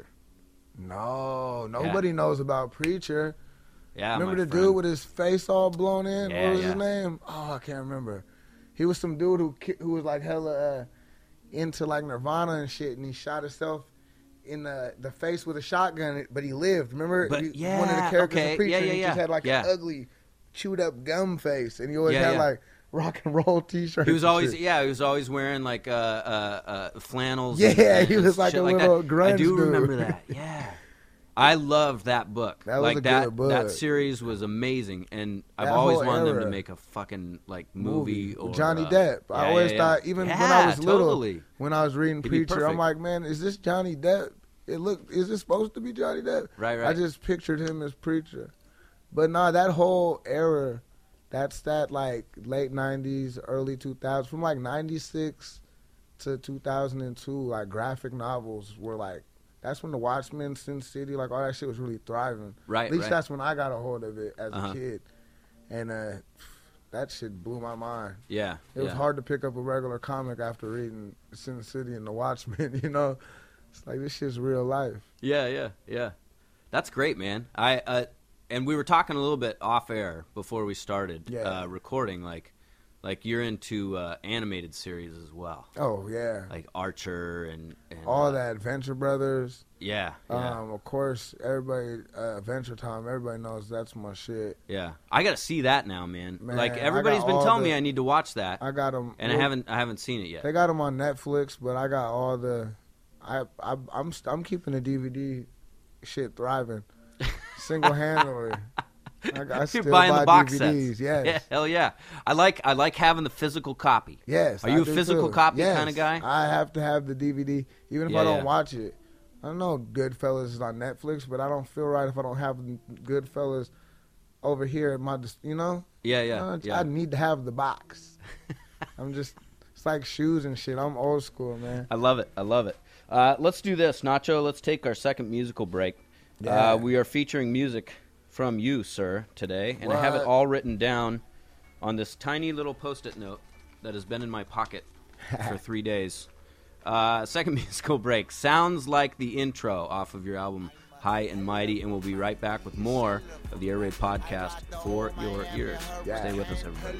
No, nobody knows about Preacher. Yeah, remember the dude with his face all blown in? Yeah, what was his name? Oh, I can't remember. He was some dude who was like hella into like Nirvana and shit, and he shot himself in the face with a shotgun, but he lived. Remember? One of the characters in Preacher, he just had like an ugly, chewed up gum face, and he always had like rock and roll T-shirts. He was always wearing like flannels. Yeah, he was like a little grunge I do dude. remember that. Yeah. I loved that book. That was a good book. That series was amazing, and I've always wanted them to make a fucking like movie or Johnny Depp. I always thought, even when I was little, when I was reading Preacher, I'm like, man, is this Johnny Depp? Is this supposed to be Johnny Depp? Right. I just pictured him as Preacher, but nah, that whole era That's that like late 90s, early 2000s. From like 96 to 2002, like graphic novels were like, that's when the Watchmen, Sin City, like all that shit was really thriving. Right, At least right. that's when I got a hold of it as a kid. And that shit blew my mind. Yeah. It was hard to pick up a regular comic after reading Sin City and the Watchmen, you know? It's like, this shit's real life. Yeah. That's great, man. And we were talking a little bit off air before we started recording, like you're into animated series as well. Oh, yeah. Like Archer and all that, Venture Brothers. Yeah. Of course, everybody, Adventure Time, everybody knows that's my shit. Yeah. I got to see that now, man. Like, I everybo's got been all telling me I need to watch that. I got them. And I haven't seen it yet. They got them on Netflix, but I got all the, I'm keeping the DVD shit thriving. Single-handedly. I still You're buying buy the box DVDs, sets. yes. Yeah, hell yeah. I like having the physical copy. Yes. Are you a physical copy kind of guy? I have to have the DVD, even if I don't watch it. I know Goodfellas is on Netflix, but I don't feel right if I don't have Goodfellas over here at my, you know? Yeah. I need to have the box. it's like shoes and shit. I'm old school, man. I love it. Let's do this, Nacho. Let's take our second musical break. Yeah. We are featuring music from you, sir, today, and I have it all written down on this tiny little Post-it note that has been in my pocket for 3 days. Second musical break sounds like the intro off of your album High and Mighty, and we'll be right back with more of the Air Raid Podcast for your ears. Stay with us, everybody.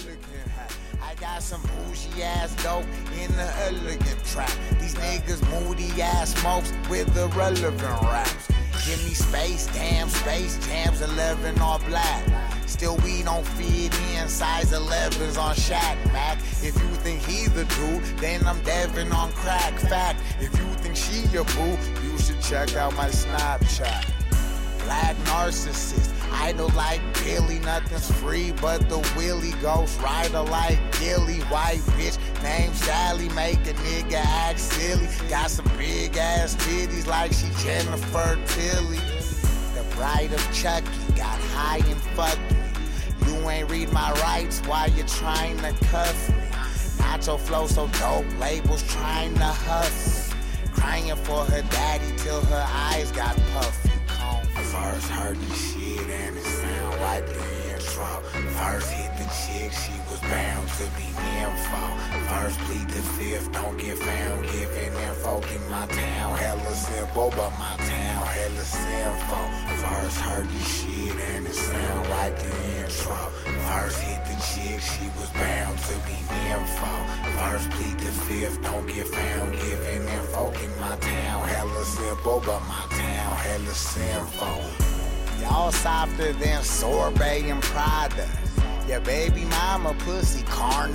I got some bougie ass dope in the elegant trap. These niggas moody ass smokes with irrelevant raps. Give me Space Jams 11 all black. Still we don't fit in, size 11s on Shaq Mac. If you think he's the dude, then I'm Devin on crack. Fact, if you think she your boo, you should check out my Snapchat. Black narcissist, idol like Billy, nothing's free but the Willie. Ghost rider like Gilly, white bitch named Sally, make a nigga act silly. Got some big ass titties like she Jennifer Tilly. The bride of Chucky got high and fucked me. You ain't read my rights while you're trying to cuff me. Nacho flow so dope, labels trying to huff. Crying for her daddy till her eyes got puffy. First heard this shit and it sound like the intro. First hit the chick, she was bound to be nympho. First plead the fifth, don't get found giving info in my town. Hella simple, but my town hella simple. First heard this shit and it sound like the intro. First hit the chick, she was bound to be nympho. First plead the fifth, don't get found giving info in my town. Hella simple, but my town hella simple. Y'all softer than sorbet and Prada. Your baby mama pussy carne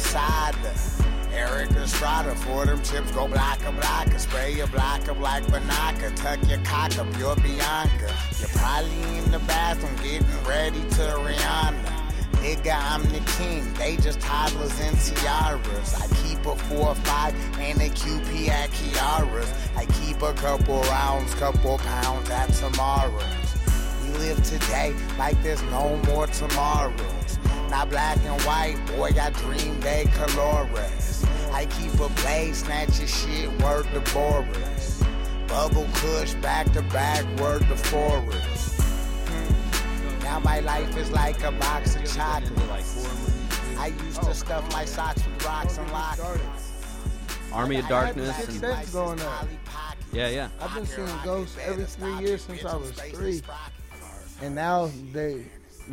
asada. Eric Estrada for them chips go blocka. Spray your block up like Banaka. Tuck your cock up, you're Bianca. You're probably in the bathroom getting ready to Rihanna. Nigga, I'm the king, they just toddlers and tiaras. I keep a 4-5 and a QP at Kiara's. I keep a couple rounds, couple pounds at tomorrow's. We live today like there's no more tomorrows. Not black and white, boy, I dream they colores. I keep a blade, snatch your shit, word to Boris. Bubble Kush, back to back, word to Forest. Now my life is like a box of chocolates. I used to stuff my socks with rocks and lockets. Army of Darkness. I had and going up. Yeah. I've been seeing ghosts every 3 years since I was 3. And now the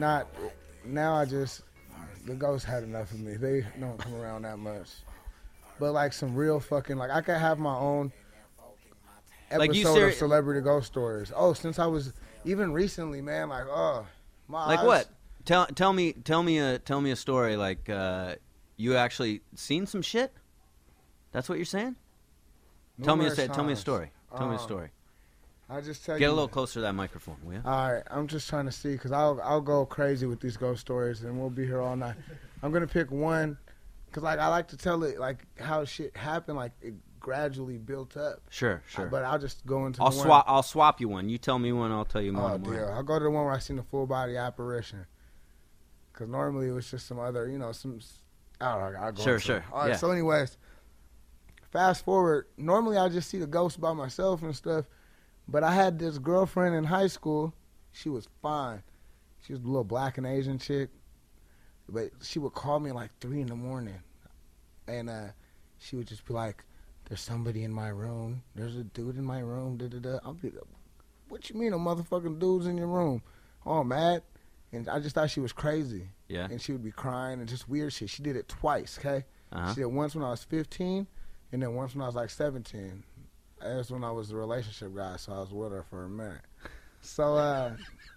ghosts had enough of me. They don't come around that much. But like some real fucking, like I could have my own episode of Celebrity Ghost Stories. Oh, since I was, even recently, man, like, my like eyes. What? Tell me a story. Like you actually seen some shit? That's what you're saying? Tell me a story. Tell me a story. I just tell you. Get a little closer to that microphone, will you? All right, I'm just trying to see because I'll go crazy with these ghost stories and we'll be here all night. I'm gonna pick one because like I like to tell it like how shit happened, like it gradually built up. Sure. But I'll just go into. I'll swap you one. You tell me one. I'll tell you one. Oh dear, I'll go to the one where I seen the full body apparition. Because normally it was just some other, some, I don't know. I'll go Sure, into sure. it. All right, Yeah. so anyways, fast forward. Normally I just see the ghost by myself and stuff. But I had this girlfriend in high school. She was fine. She was a little black and Asian chick. But she would call me like 3 in the morning. And she would just be like, there's somebody in my room. There's a dude in my room. Da-da-da. I'll be like, what you mean a motherfucking dude's in your room? Oh, I'm mad. And I just thought she was crazy. Yeah. And she would be crying and just weird shit. She did it twice, okay? Uh-huh. She did it once when I was 15 and then once when I was like 17. That's when I was the relationship guy, so I was with her for a minute. So,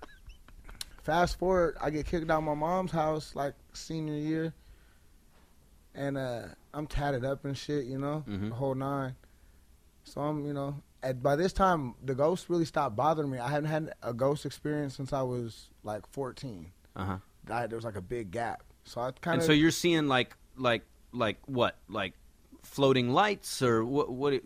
fast forward, I get kicked out of my mom's house like senior year. And I'm tatted up and shit, the whole 9. So I'm, by this time, the ghost really stopped bothering me. I hadn't had a ghost experience since I was like 14. Uh-huh. There was like a big gap. So I kind And of. so you're seeing like what? Like floating lights or what?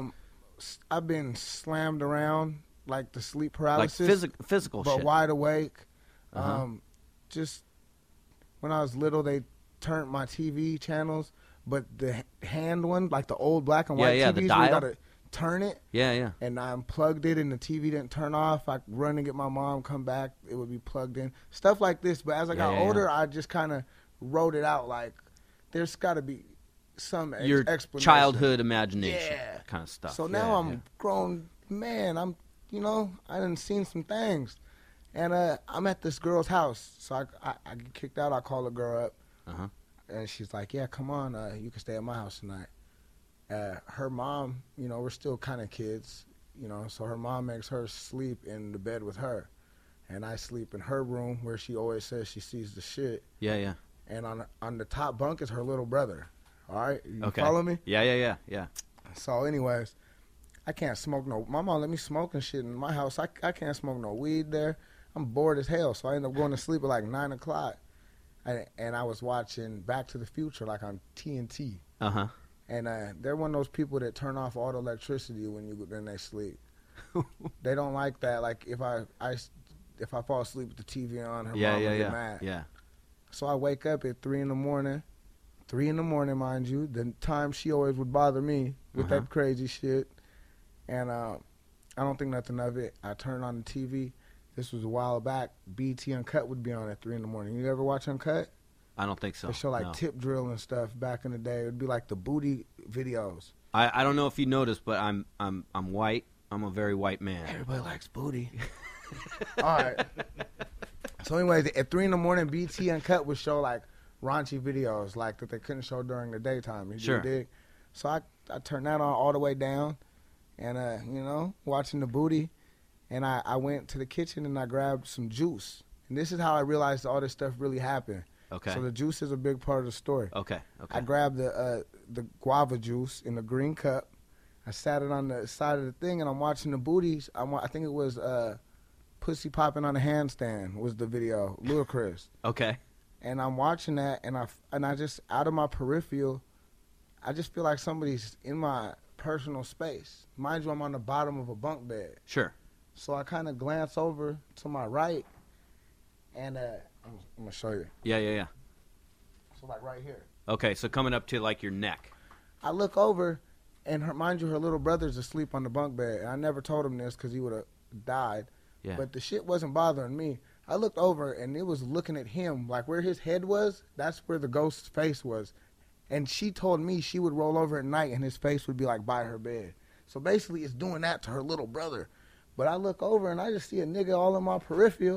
I've been slammed around like the sleep Like paralysis. physical but shit. wide awake. Uh-huh. Just when I was little, they turned my TV channels, but the hand one, like the old black and white Yeah, TVs, the we dial. gotta turn it. Yeah. And I unplugged it, and the TV didn't turn off. I run and get my mom, come back, it would be plugged in. Stuff like this. But as I got older, I just kind of wrote it out like there's got to be some Your explanation. childhood imagination kind of stuff. So now I'm a grown man. I done seen some things. And I'm at this girl's house. So I get kicked out. I call the girl up. Uh-huh. And she's like, yeah, come on. You can stay at my house tonight. Her mom, we're still kind of kids, so her mom makes her sleep in the bed with her. And I sleep in her room where she always says she sees the shit. Yeah. And on the top bunk is her little brother. All right? You Okay. follow me? Yeah. So anyways, I can't smoke my mom let me smoke and shit in my house. I can't smoke no weed there. I'm bored as hell, so I end up going to sleep at like 9 o'clock. And I was watching Back to the Future like on TNT. Uh-huh. And they're one of those people that turn off all the electricity when they sleep. They don't like that. Like if I fall asleep with the TV on, her mom will get mad. Yeah. So I wake up at 3 in the morning. 3 in the morning, mind you. The time she always would bother me with that crazy shit. And I don't think nothing of it. I turn on the TV. This was a while back. BT Uncut would be on at 3 in the morning. You ever watch Uncut? I don't think so. They show like tip drill and stuff back in the day. It would be like the booty videos. I don't know if you noticed, but I'm white. I'm a very white man. Everybody likes booty. All right. So anyways, at 3 in the morning, BT Uncut would show like raunchy videos like that they couldn't show during the daytime. You dig? So I turned that on all the way down and, watching the booty. And I went to the kitchen and I grabbed some juice. And this is how I realized all this stuff really happened. Okay. So the juice is a big part of the story. Okay. I grabbed the guava juice in the green cup. I sat it on the side of the thing, and I'm watching the booties. I think it was Pussy Popping on a Handstand was the video, Ludacris. Okay. And I'm watching that, and I just, out of my peripheral, I just feel like somebody's in my personal space. Mind you, I'm on the bottom of a bunk bed. Sure. So I kind of glance over to my right, and I'm going to show you. Yeah. So like right here. Okay, so coming up to like your neck. I look over, and mind you, her little brother's asleep on the bunk bed. And I never told him this because he would have died. Yeah. But the shit wasn't bothering me. I looked over, and it was looking at him. Like where his head was, that's where the ghost's face was. And she told me she would roll over at night, and his face would be like by her bed. So basically, it's doing that to her little brother. But I look over, and I just see a nigga all in my peripheral.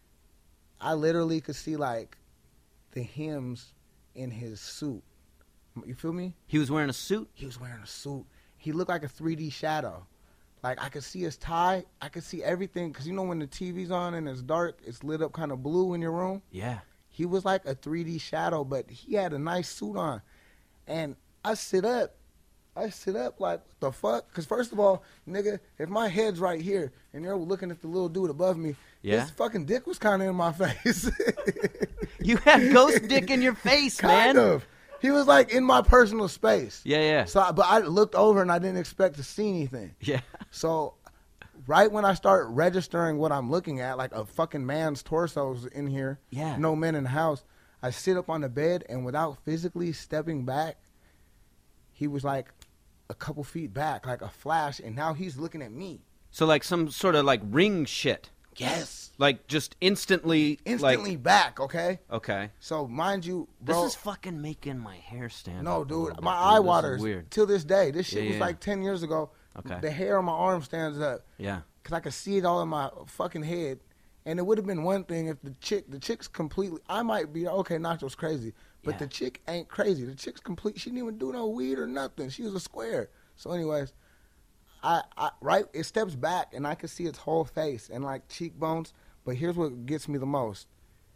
I literally could see like the hymns in his suit. You feel me? He was wearing a suit? He was wearing a suit. He looked like a 3D shadow. Like I could see his tie. I could see everything. Because when the TV's on and it's dark, it's lit up kind of blue in your room. Yeah. He was like a 3D shadow, but he had a nice suit on. And I sit up like, what the fuck? Because first of all, nigga, if my head's right here and you're looking at the little dude above me, his fucking dick was kind of in my face. You had ghost dick in your face, man. Kind of. He was like in my personal space. Yeah. So, but I looked over and I didn't expect to see anything. Yeah. So right when I start registering what I'm looking at, like a fucking man's torso's in here. Yeah. No men in the house. I sit up on the bed, and without physically stepping back, he was like a couple feet back, like a flash, and now he's looking at me. So like some sort of like ring shit. Yes. Like just instantly back, okay? Okay. So mind you, bro. This is fucking making my hair stand No, up. dude. Bit, My dude. eye This is waters weird. till this day. This shit was yeah. like 10 years ago. Okay. The hair on my arm stands up. Yeah. Because I could see it all in my fucking head. And it would have been one thing if the chick's completely, I might be, okay, Nacho's crazy. But Yeah. the chick ain't crazy. The chick's complete, she didn't even do no weed or nothing. She was a square. So anyways, it steps back and I could see its whole face and like cheekbones. But here's what gets me the most.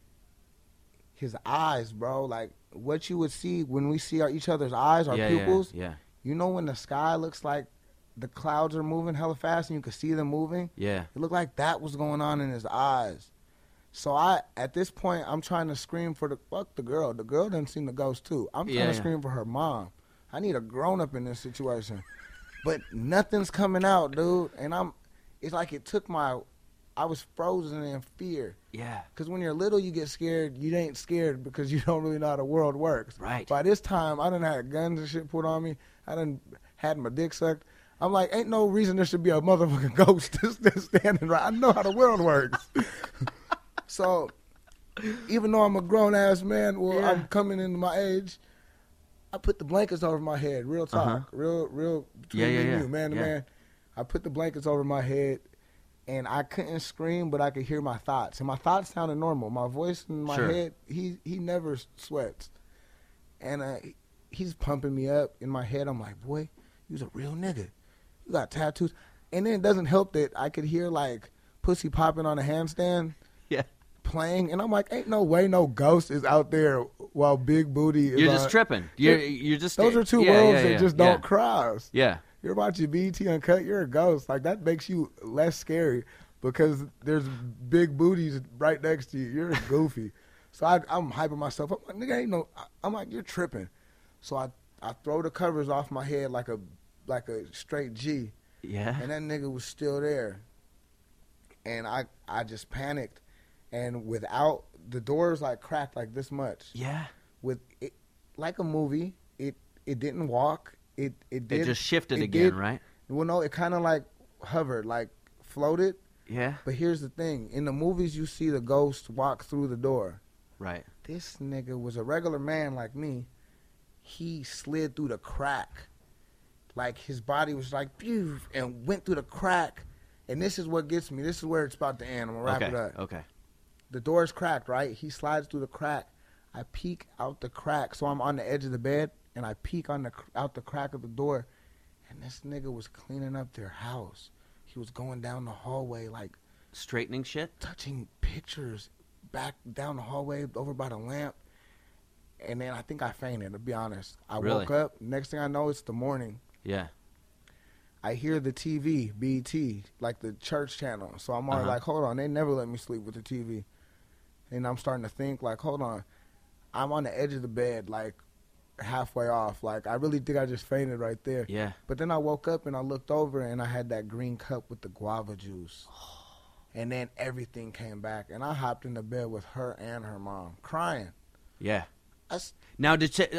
His eyes, bro. Like what you would see when we see each other's eyes, our pupils. Yeah. You know when the sky looks like the clouds are moving hella fast and you can see them moving? Yeah. It looked like that was going on in his eyes. So at this point, I'm trying to scream for fuck the girl. The girl done seen the ghost too. I'm trying to scream for her mom. I need a grown up in this situation. But nothing's coming out, dude. And it's like it took I was frozen in fear. Yeah. Because when you're little, you get scared. You ain't scared because you don't really know how the world works. Right. By this time, I done had guns and shit put on me. I done had my dick sucked. I'm like, ain't no reason there should be a motherfucking ghost just standing right. I know how the world works. So, even though I'm a grown-ass man, I'm coming into my age, I put the blankets over my head. Real talk. Real between me and you, man to man. I put the blankets over my head, and I couldn't scream, but I could hear my thoughts. And my thoughts sounded normal. My voice in my head, he never sweats. And he's pumping me up in my head. I'm like, boy, you's a real nigga. You got tattoos. And then it doesn't help that I could hear, like, pussy popping on a handstand. Yeah. Playing. And I'm like, ain't no way no ghost is out there while Big Booty is You're just tripping. You're just... Those are two worlds that just don't cross. Yeah. You're watching BET Uncut, you're a ghost. Like, that makes you less scary because there's big booties right next to you. You're goofy. So I'm hyping myself up. I'm like, nigga, ain't no... I'm like, you're tripping. So I throw the covers off my head like a straight G. Yeah. And that nigga was still there. And I just panicked. And without... The doors, like, cracked like this much. Yeah. With it, like a movie, it didn't walk. It just shifted again, right? Well, no, it kind of like hovered, like floated. Yeah. But here's the thing: in the movies, you see the ghost walk through the door. Right. This nigga was a regular man like me. He slid through the crack, like his body was like, phew, and went through the crack. And this is what gets me. This is where it's about to end. I'm gonna wrap it up. Okay. The door's cracked, right? He slides through the crack. I peek out the crack, so I'm on the edge of the bed, and I peek out the crack of the door, and this nigga was cleaning up their house. He was going down the hallway, like straightening shit, touching pictures, back down the hallway over by the lamp, and then I think I fainted. To be honest, I woke up. Next thing I know, it's the morning. Yeah. I hear the TV, BET, like the church channel. So I'm already like, hold on, they never let me sleep with the TV. And I'm starting to think, like, hold on. I'm on the edge of the bed, like, halfway off. Like, I really think I just fainted right there. Yeah. But then I woke up and I looked over and I had that green cup with the guava juice. And then everything came back. And I hopped in the bed with her and her mom, crying. Yeah. Now,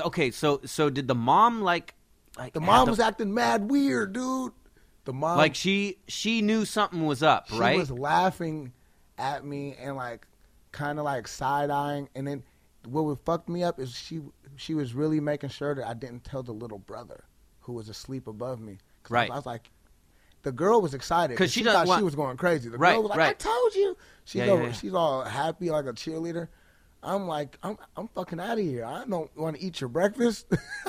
so did the mom, like the mom was acting mad weird, dude. The mom. Like, she knew something was up, right? She was laughing at me and, like, kind of like side-eyeing, and then what fucked me up is she was really making sure that I didn't tell the little brother who was asleep above me. Right. I was like, the girl was excited because she thought she was going crazy. The girl was like, I told you. She's all happy like a cheerleader. I'm like, I'm fucking out of here. I don't want to eat your breakfast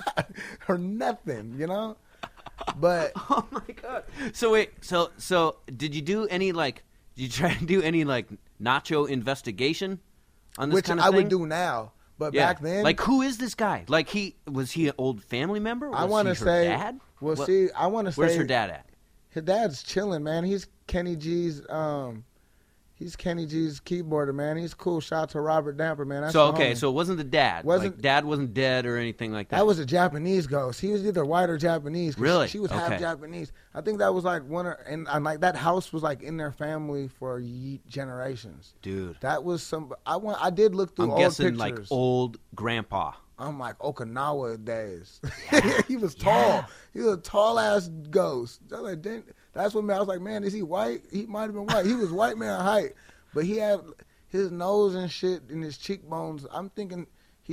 or nothing, you know? But oh my God. So wait, so did you do any like? Did you try to do any like Nacho investigation on this kind of thing? Which I would do now, but back then, like, who is this guy? Like, was he an old family member? I want to say, dad? Well, see, I want to say, where's her dad at? His dad's chilling, man. He's Kenny G's. He's Kenny G's keyboarder, man. He's cool. Shout out to Robert Damper, man. That's So my okay, homie. so it wasn't the dad. Wasn't- Like, dad wasn't dead or anything like that. That was a Japanese ghost. He was either white or Japanese. 'Cause Really? She was Okay. half Japanese. I think that was like and like that house was like in their family for generations. Dude. That was I did look through I'm old guessing pictures. like old grandpa. I'm like Okinawa days. He was tall. He was a tall ass ghost. I was like, that's what I was like, man, is he white? He might have been white. He was white man height, but he had his nose and shit and his cheekbones. I'm thinking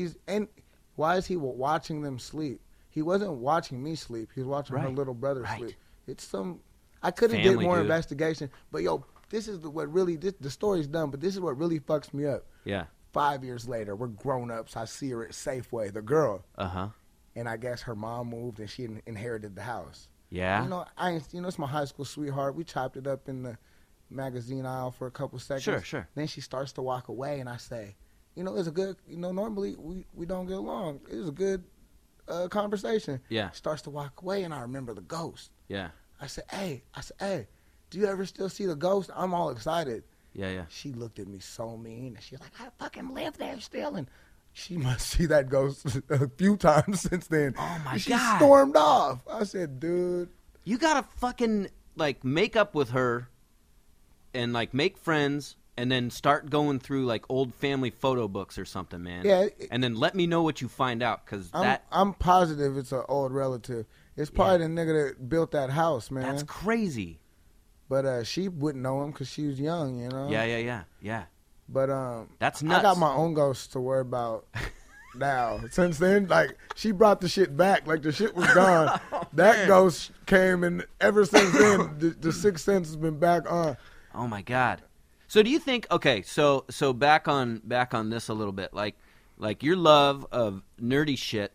why is he watching them sleep? He wasn't watching me sleep. He was watching her Right. little brother Right. sleep. It's I could have did Family, more dude. investigation, but yo, this is what really the story's done. But this is what really fucks me up. Yeah. 5 years later, we're grown ups. I see her at Safeway, the girl. Uh-huh. And I guess her mom moved and she inherited the house. Yeah. It's my high school sweetheart. We chopped it up in the magazine aisle for a couple seconds. Sure. Then she starts to walk away and I say, it's a good, normally we don't get along. It was a good conversation. Yeah. Starts to walk away and I remember the ghost. Yeah. I said, hey, do you ever still see the ghost? I'm all excited. Yeah. She looked at me so mean. And she's like, I fucking live there still. And she must see that ghost a few times since then. Oh, my she God. stormed off. I said, dude. You gotta fucking like make up with her and like make friends and then start going through like old family photo books or something, man. Yeah. And then let me know what you find out, because I'm positive it's an old relative. It's probably the nigga that built that house, man. that's crazy. But she wouldn't know him because she was young, Yeah. But That's nuts. I got my own ghosts to worry about now. Since then, like, she brought the shit back. Like, the shit was gone. That ghost came, and ever since then, the sixth sense has been back on. Oh my God. So do you think? Okay, so back on this a little bit. Like your love of nerdy shit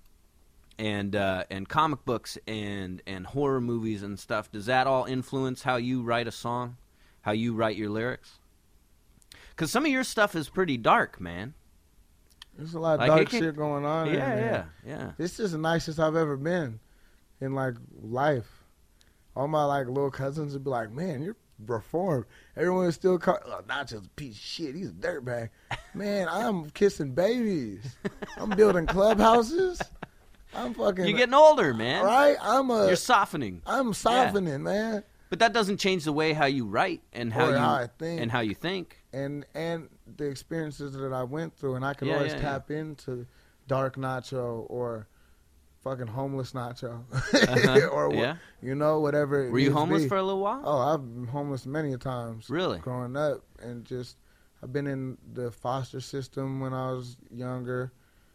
and comic books and horror movies and stuff. Does that all influence how you write a song, how you write your lyrics? Because some of your stuff is pretty dark, man. There's a lot of Like, dark shit going on. Yeah. This is the nicest I've ever been in, like, life. All my, like, little cousins would be like, man, you're reformed. Everyone is still not just a piece of shit. He's a dirtbag. Man, I'm kissing babies. I'm building clubhouses. I'm fucking... You're getting older, man. Right? You're softening. I'm softening, man. But that doesn't change the way how you write and how I think. and how you think. And the experiences that I went through, and I can always tap into Dark Nacho or fucking homeless Nacho, or whatever. Were you homeless for a little while? Oh, I've been homeless many times. Really? Growing up, and just I've been in the foster system when I was younger.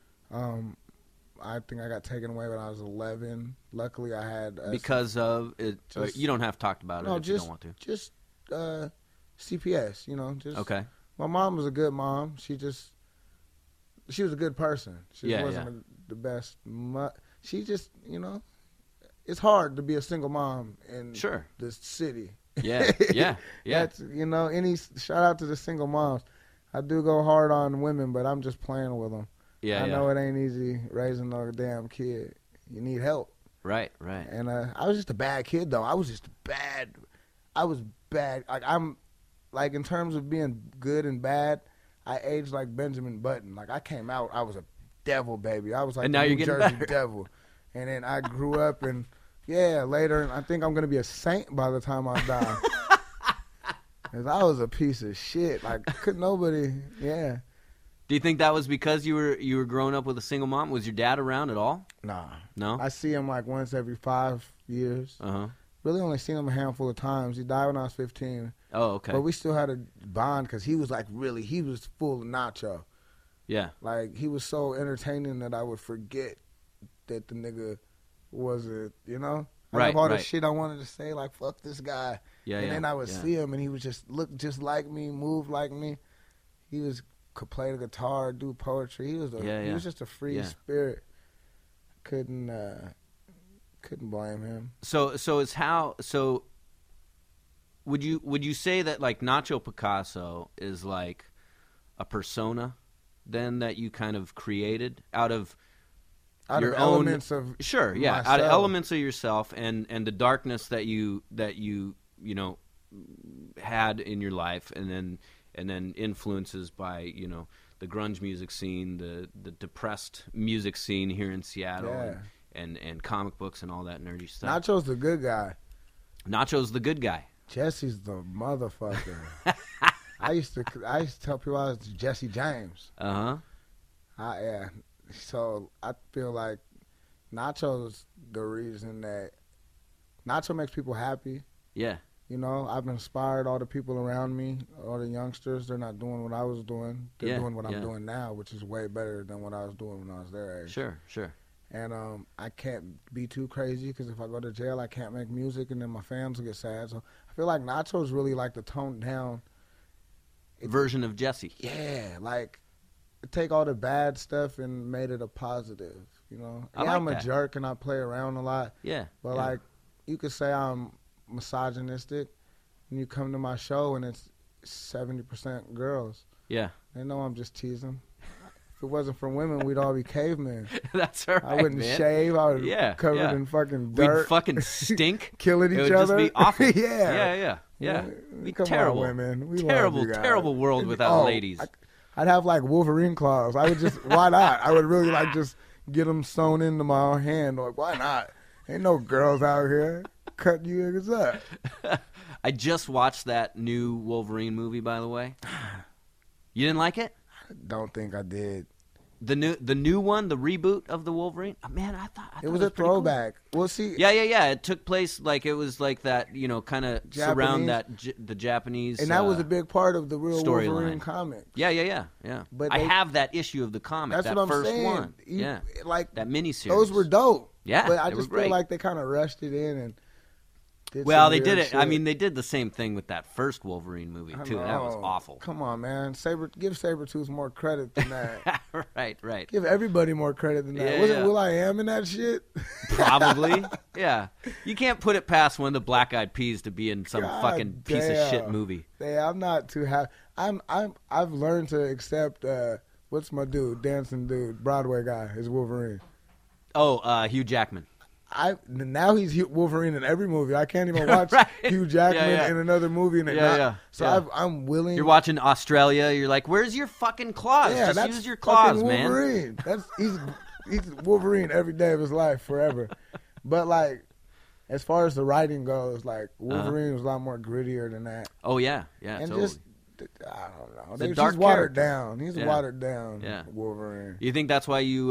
I think I got taken away when I was 11. Luckily, I had because of it. You don't have to talk about it if you don't want to. Just CPS, Just okay. My mom was a good mom. She was a good person. She wasn't the best. She just, it's hard to be a single mom in the city. Yeah. That's, any shout out to the single moms. I do go hard on women, but I'm just playing with them. Yeah, I know it ain't easy raising a damn kid. You need help. Right. And I was just a bad kid, though. I was bad. Like, I'm, like, in terms of being good and bad, I aged like Benjamin Button. Like, I came out, I was a devil, baby. I was like and now the you're New getting Jersey better. devil. And then I grew up, and later, I think I'm gonna be a saint by the time I die. 'Cause I was a piece of shit. Like, couldn't nobody. Yeah. Do you think that was because you were growing up with a single mom? Was your dad around at all? Nah. No. I see him like once every 5 years. Really only seen him a handful of times. He died when I was 15. Oh, okay. But we still had a bond because he was he was full of nacho. Yeah. Like, he was so entertaining that I would forget that the nigga wasn't, I have all the shit I wanted to say, like, fuck this guy. Yeah, and then I would see him, and he would just look just like me, move like me. He could play the guitar, do poetry. He was just a free spirit. Couldn't blame him. So would you say that, like, Nacho Picasso is like a persona then that you kind of created out of your own elements of myself. Out of elements of yourself and the darkness that you had in your life, and then influences by, you know, the grunge music scene, the depressed music scene here in Seattle, and comic books and all that nerdy stuff. Nacho's the good guy. Nacho's the good guy. Jesse's the motherfucker. I used to tell people I was Jesse James. Yeah. So I feel like Nacho's the reason that Nacho makes people happy. Yeah. You know, I've inspired all the people around me, all the youngsters. They're not doing what I was doing. They're doing what I'm doing now, which is way better than what I was doing when I was their age. Sure. And I can't be too crazy because if I go to jail, I can't make music, and then my fans will get sad. So I feel like Nacho's really like the toned down version of Jesse. Yeah, like take all the bad stuff and made it a positive. You know, I'm a jerk and I play around a lot. Yeah, but like you could say I'm misogynistic, and you come to my show and it's 70% girls. Yeah, they know I'm just teasing. If it wasn't for women, we'd all be cavemen. That's all right, I wouldn't shave. I would covered in fucking dirt. We'd fucking stink. Killing each other. It would just be awful. Yeah. Be Come terrible. on, women. We terrible world without ladies. I'd have like Wolverine claws. I would just, why not? I would really like just get them sewn into my hand. Like, why not? Ain't no girls out here cutting you niggas up. I just watched that new Wolverine movie, by the way. You didn't like it? Don't think I did. The new one, the reboot of the Wolverine. Oh, man, I thought it was a throwback. Cool. Well, see, yeah. It took place like it was like that, you know, kind of surround that the Japanese, and that was a big part of the real Wolverine line. Comic. Yeah. But I have that issue of the comic. That's that what I'm first saying. One. Like that miniseries. Those were dope. Yeah, but I just feel like they kind of rushed it in and. Well, they did it. Shit. I mean, they did the same thing with that first Wolverine movie too. That was awful. Come on, man. Give Sabretooth more credit than that. Right. Give everybody more credit than that. Wasn't Will.i.am in that shit? Probably. Yeah. You can't put it past one of the Black Eyed Peas to be in some fucking piece of shit movie. Yeah, I'm not too happy. I've learned to accept. What's my dude? Dancing dude, Broadway guy is Wolverine. Oh, Hugh Jackman. Now he's Wolverine in every movie. I can't even watch Hugh Jackman in another movie. So I'm willing. You're watching Australia. You're like, where's your fucking claws? Yeah, just use your claws, man. Wolverine. He's Wolverine every day of his life, forever. But like, as far as the writing goes, like Wolverine was a lot more grittier than that. Oh yeah, and totally. Just I don't know. The dark he's watered down. He's watered down. Yeah. Wolverine. You think that's why you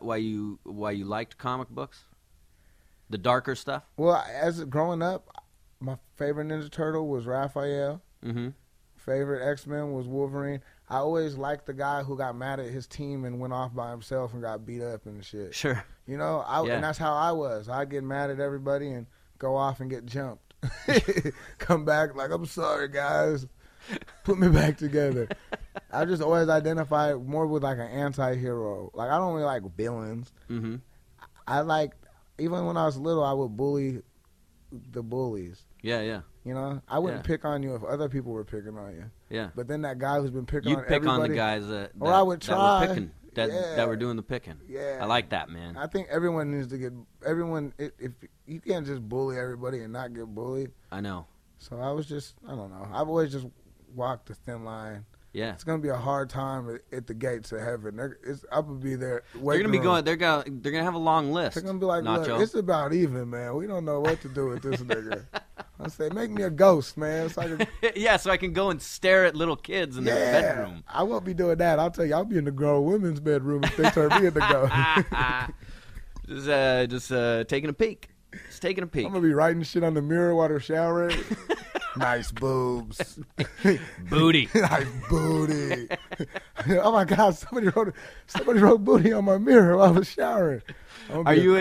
liked comic books? The darker stuff? Well, as growing up, my favorite Ninja Turtle was Raphael. Mm-hmm. Favorite X-Men was Wolverine. I always liked the guy who got mad at his team and went off by himself and got beat up and shit. Sure. You know, and that's how I was. I'd get mad at everybody and go off and get jumped. Come back like, I'm sorry, guys. Put me back together. I just always identified more with like an anti-hero. Like, I don't really like villains. Mm-hmm. I like... Even when I was little, I would bully the bullies. Yeah. You know, I wouldn't pick on you if other people were picking on you. Yeah. But then that guy who's been picking on everybody. You pick on the guys that I would try. That were picking, that were doing the picking. Yeah. I like that, man. I think everyone needs to get if you can't just bully everybody and not get bullied. I know. So I don't know. I've always just walked the thin line. Yeah, it's gonna be a hard time at the gates of heaven. I'm gonna be there. They're gonna be going. They're gonna have a long list. They're gonna be like, Nacho. Look, it's about even, man. We don't know what to do with this nigga. I say, make me a ghost, man. So I can go and stare at little kids in their bedroom. I won't be doing that. I'll tell you, I'll be in the grown women's bedroom if they turn me into ghost. just taking a peek. Just taking a peek. I'm gonna be writing shit on the mirror while they're showering. Nice boobs. Booty. Nice booty. Oh my God! Somebody wrote booty on my mirror while I was showering. Are you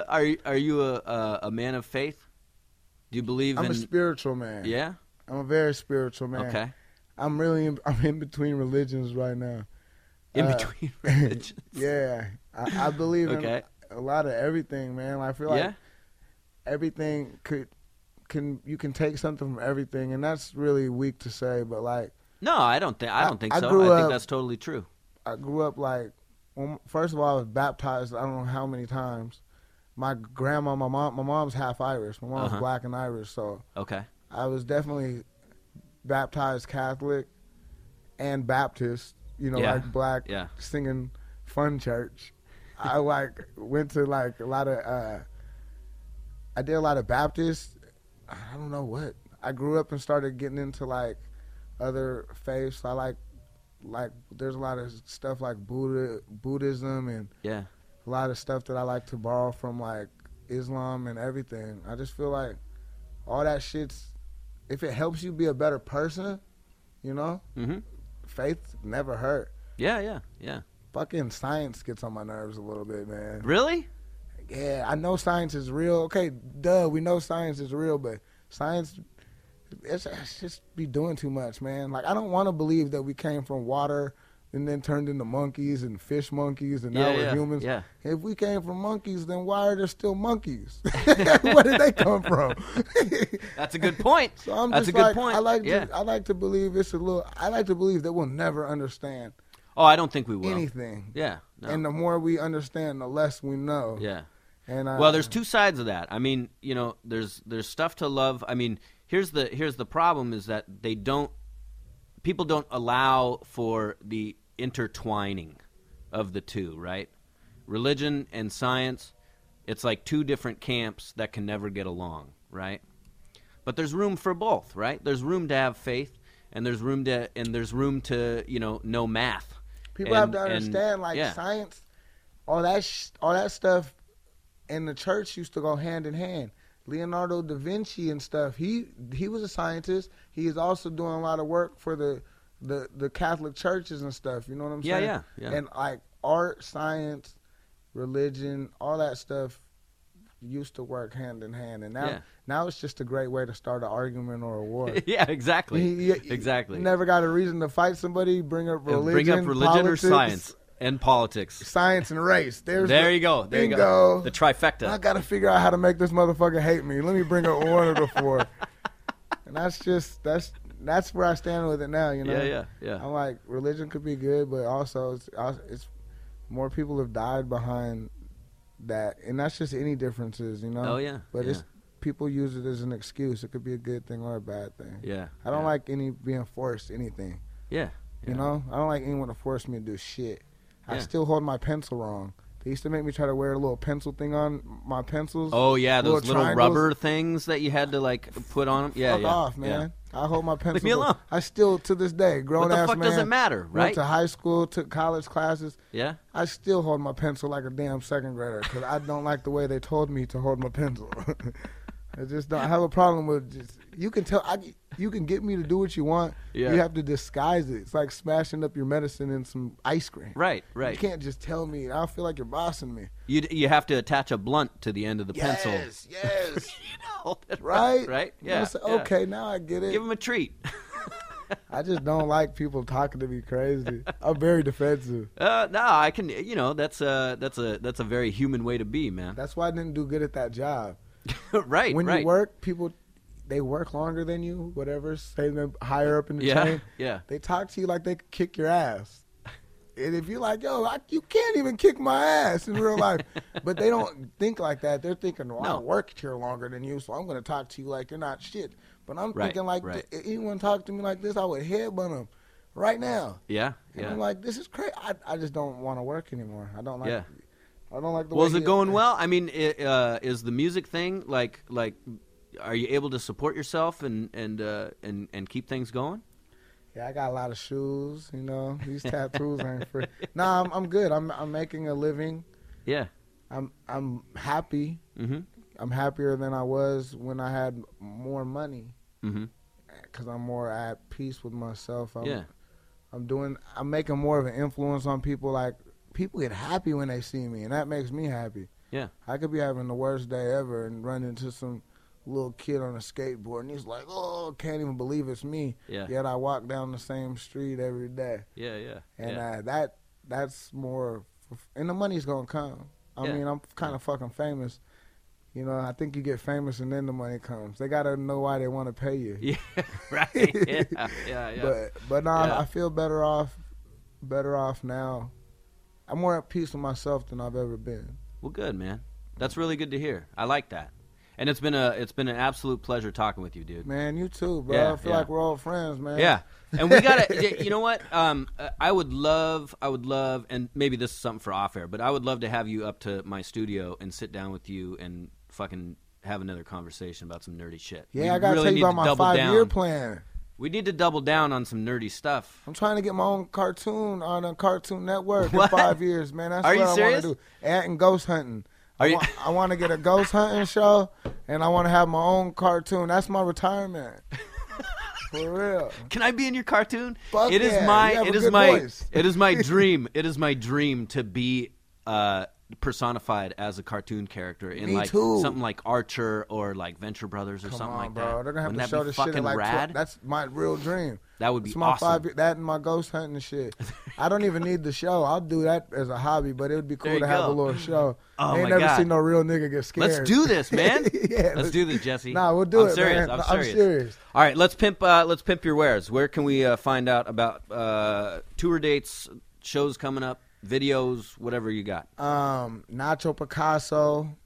a man of faith? Do you believe I'm a spiritual man. Yeah? I'm a very spiritual man. Okay. I'm in between religions right now. In between religions? Yeah. I believe in a lot of everything, man. I feel like everything you can take something from everything, and that's really weak to say, but like. No, I don't think so. I think that's totally true. I grew up like, first of all, I was baptized I don't know how many times. My grandma, my mom's half Irish. My mom's black and Irish, so okay. I was definitely baptized Catholic and Baptist, like black singing fun church. I went to a lot of I did a lot of Baptist. I don't know what. I grew up and started getting into other faiths. I like there's a lot of stuff like Buddhism and a lot of stuff that I like to borrow from Islam and everything. I just feel like all that shit's, if it helps you be a better person, faith never hurt. Yeah. Fucking science gets on my nerves a little bit, man. Really? Yeah, I know science is real. Okay, we know science is real, but science, it's just be doing too much, man. I don't want to believe that we came from water and then turned into monkeys and fish monkeys and now we're humans. Yeah. If we came from monkeys, then why are there still monkeys? Where did they come from? That's a good point. So I'm That's just a good point. I like to believe I like to believe that we'll never understand. Oh, I don't think we will. Anything. Yeah. No. And the more we understand, the less we know. Yeah. And well, there's two sides of that. I mean, there's stuff to love. I mean, here's the problem is that people don't allow for the intertwining of the two, right? Religion and science, it's like two different camps that can never get along, right? But there's room for both, right? There's room to have faith, and there's room to know math. People have to understand, science, all that stuff in the church used to go hand in hand. Leonardo da Vinci and stuff, he was a scientist. He is also doing a lot of work for the Catholic churches and stuff. You know what I'm saying? Yeah. And art, science, religion, all that stuff used to work hand in hand. And now it's just a great way to start an argument or a war. Yeah, exactly. Exactly. You never got a reason to fight somebody. Bring up religion, or science. And politics. Science and race. There you go. There you go. The trifecta. I got to figure out how to make this motherfucker hate me. Let me bring up one of the four. And that's where I stand with it now, Yeah. I'm like, religion could be good, but also it's more people have died behind that. And that's just any differences, Oh, yeah. But it's people use it as an excuse. It could be a good thing or a bad thing. Yeah. I don't like any being forced anything. Yeah. I don't like anyone to force me to do shit. I still hold my pencil wrong. They used to make me try to wear a little pencil thing on my pencils. Oh, yeah, those little rubber things that you had to, put on them. Yeah, Fuck off, man. Yeah. I hold my pencil. Leave me alone. I still, to this day, grown-ass man. What the fuck does it matter, right? Went to high school, took college classes. Yeah? I still hold my pencil like a damn second grader because I don't like the way they told me to hold my pencil. I just don't have a problem with you can tell you can get me to do what you want. Yeah. You have to disguise it. It's like smashing up your medicine in some ice cream. Right. You can't just tell me. I feel like you're bossing me. You have to attach a blunt to the end of the pencil. Yes. Right. Yeah. Say, okay, now I get it. Give him a treat. I just don't like people talking to me crazy. I'm very defensive. No, I can. That's a very human way to be, man. That's why I didn't do good at that job. Right. When you work, people they work longer than you. Whatever, say them higher up in the chain. Yeah. They talk to you like they could kick your ass. And if you're like, you can't even kick my ass in real life. But they don't think like that. They're thinking, I worked here longer than you, so I'm going to talk to you like you're not shit. But I'm thinking if anyone talked to me like this, I would headbutt them right now. Yeah. And I'm like, this is crazy. I just don't want to work anymore. I don't like I don't like the way. Well, is it going well? I mean, is the music thing like? Are you able to support yourself and keep things going? Yeah, I got a lot of shoes. These tattoos ain't free. Nah, I'm good. I'm making a living. Yeah. I'm happy. Mm-hmm. I'm happier than I was when I had more money. Mm-hmm. Because I'm more at peace with myself. I'm making more of an influence on people. Like, people get happy when they see me, and that makes me happy. Yeah. I could be having the worst day ever and run into some little kid on a skateboard, and he's like, can't even believe it's me. Yeah. Yet I walk down the same street every day. Yeah. And that's more, and the money's going to come. I mean, I'm kind of fucking famous. I think you get famous and then the money comes. They got to know why they want to pay you. Yeah, right. Yeah. But I feel better off now. I'm more at peace with myself than I've ever been. Well, good, man. That's really good to hear. I like that. And it's been an absolute pleasure talking with you, dude. Man, you too, bro. Yeah, I feel like we're all friends, man. Yeah. And we gotta, you know what? I would love, and maybe this is something for off air, but I would love to have you up to my studio and sit down with you and fucking have another conversation about some nerdy shit. Yeah, I gotta tell you about my 5-year plan. We need to double down on some nerdy stuff. I'm trying to get my own cartoon on a Cartoon Network in 5 years, man. That's what I want to do. And ghost hunting. I want to get a ghost hunting show, and I want to have my own cartoon. That's my retirement. For real. Can I be in your cartoon? Fuck it is yeah. my You have it a is good my voice. it is my dream. It is my dream to be personified as a cartoon character in Me like too. something like Archer or like Venture Brothers or something like bro. that. They're gonna have Wouldn't to that show be the shit fucking at like rad? that's my real dream. That would be It's my awesome. that and my ghost hunting and shit. I don't even need the show. I'll do that as a hobby, but it would be cool There to you have go. a little show. Oh, I ain't my never God. seen no real nigga get scared. Let's do this, man. Yeah, let's do this, Jesse. Nah, we'll do I'm it, serious. man. I'm serious. All right, let's pimp your wares. Where can we find out about tour dates, shows coming up, videos, whatever you got? NachoPicasso.com,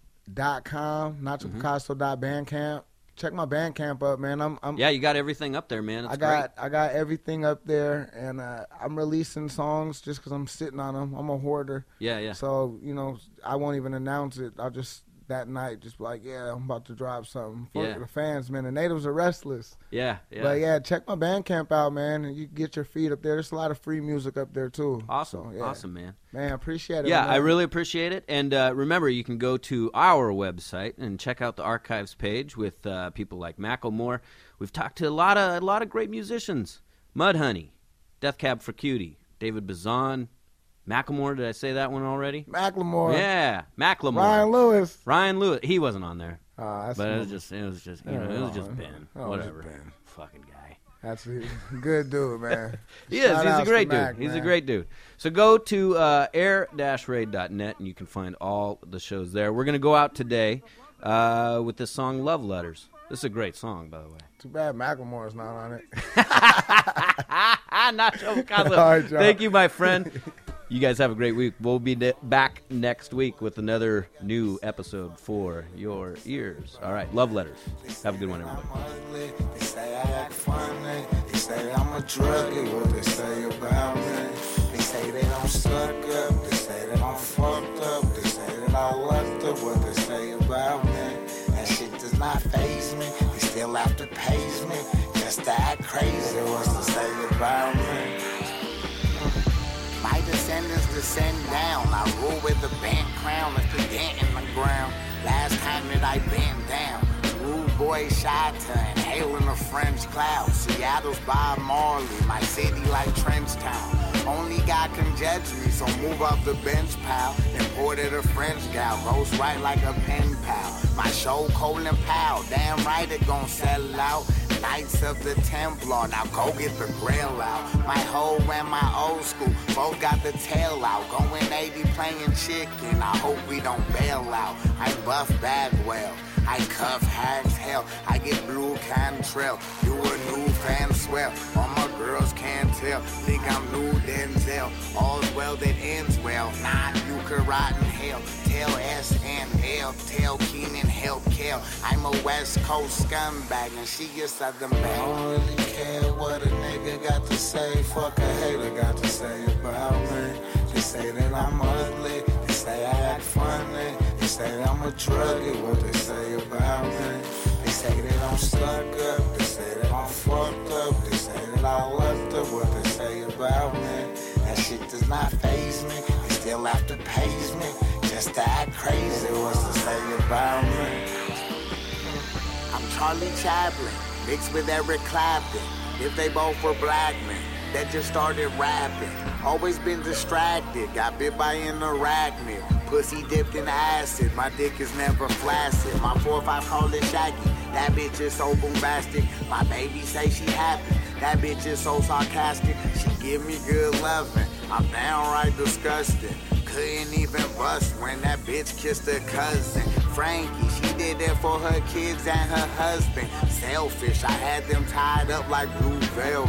NachoPicasso.bandcamp. Check my Bandcamp up, man. Yeah, you got everything up there, man. It's great. I got everything up there, and I'm releasing songs just because I'm sitting on them. I'm a hoarder. Yeah. So, I won't even announce it. I'll just, that night, just be like, yeah, I'm about to drop something. For the fans, man. The natives are restless. Yeah. But, yeah, check my Bandcamp out, man, and you can get your feet up there. There's a lot of free music up there, too. Awesome. So, yeah. Awesome, man. Man, appreciate it. Yeah, man. I really appreciate it. And remember, you can go to our website and check out the archives page with people like Macklemore. We've talked to a lot of great musicians. Mudhoney, Death Cab for Cutie, David Bazan, Macklemore. Did I say that one already? Macklemore. Yeah, Macklemore. Ryan Lewis. He wasn't on there. But it was just Ben. Whatever. Fucking guy. That's a good dude, man. He is. He's a great dude. He's a great dude. So go to air-raid.net and you can find all the shows there. We're going to go out today with this song, Love Letters. This is a great song, by the way. Too bad Macklemore's not on it. Nacho Picasso. All right, thank you, my friend. You guys have a great week. We'll be back next week with another new episode for your ears. All right, Love Letters. Have a good one, everybody. They say I act funny. They say I'm a druggie. What they say about me? They say they don't suck up. They say that I'm fucked up. They say that I lucked up. What they say about me? That shit does not faze me. They still have to praise me just to act crazy. What's to say about me? My descendants descend down. I rule with a bent crown. It's the dent in the ground. Last time that I bent down. Rude boy Chi-Town, hailing a French cloud. Seattle's Bob Marley, my city like Trenchtown. Only God can judge me, so move up the bench, pal. Imported a French gal, goes right like a pen pal. My show Colin Powell, damn right it gon' sell out. Knights of the Templar, now go get the grill out. My hoe and my old school, both got the tail out. Going 80 playing chicken, I hope we don't bail out. I buff Bagwell, I cuff Hags Hell, I get blue Cantrell. You a new fan swell, all my girls can't tell. Think I'm new Denzel, all's well that ends well. Nah, you could rot in hell. Tell SNL, tell Keenan, help Kel. I'm a West Coast scumbag and she a Southern bag. I don't really care what a nigga got to say. Fuck a hater got to say about me. They say that I'm ugly. They say I act funny. They say that I'm a druggie. What they say about me? They say that I'm stuck up. They say that I'm fucked up. They say that I lucked up. What they say about me? That shit does not faze me. They still have to praise me just to act crazy. What's to say about me? I'm Charlie Chaplin, mixed with Eric Clapton. If they both were black men that just started rapping. Always been distracted, got bit by an arachnid. Pussy dipped in acid, my dick is never flaccid. My 4-5 call it Shaggy, that bitch is so bombastic. My baby say she happy, that bitch is so sarcastic. She give me good loving, I'm downright disgusting. Couldn't even bust when that bitch kissed her cousin. Frankie, she did it for her kids and her husband. Selfish, I had them tied up like blue velvet.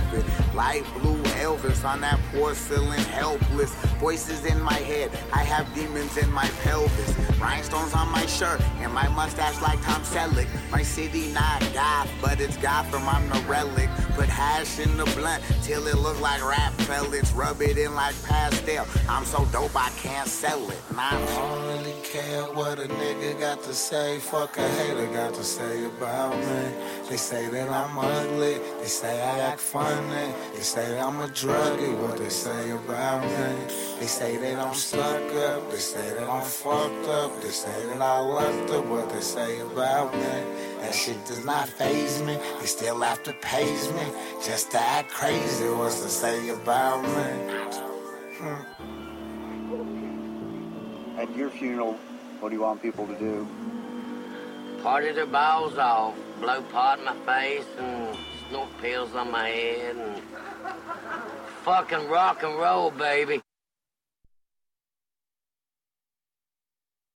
Light blue Elvis on that porcelain, helpless. Voices in my head, I have demons in my pelvis. Rhinestones on my shirt, and my mustache like Tom Selleck. My city not goth, but it's Gotham, I'm the relic. Put hash in the blunt, till it look like rap pellets. Rub it in like pastel, I'm so dope I can't sell it. Nah, I don't really care what a nigga got to say. Fuck a hater got to say about me. They say that I'm ugly, they say I act funny. They say that I'm a druggie, what they say about me. They say that I'm stuck up, they say that I'm fucked up. They say that I left up, what they say about me. That shit does not faze me, they still have to praise me. Just to act crazy, what's to say about me. At your funeral, what do you want people to do? Party their balls off, blow pot in my face and snort pills on my head and fucking rock and roll, baby.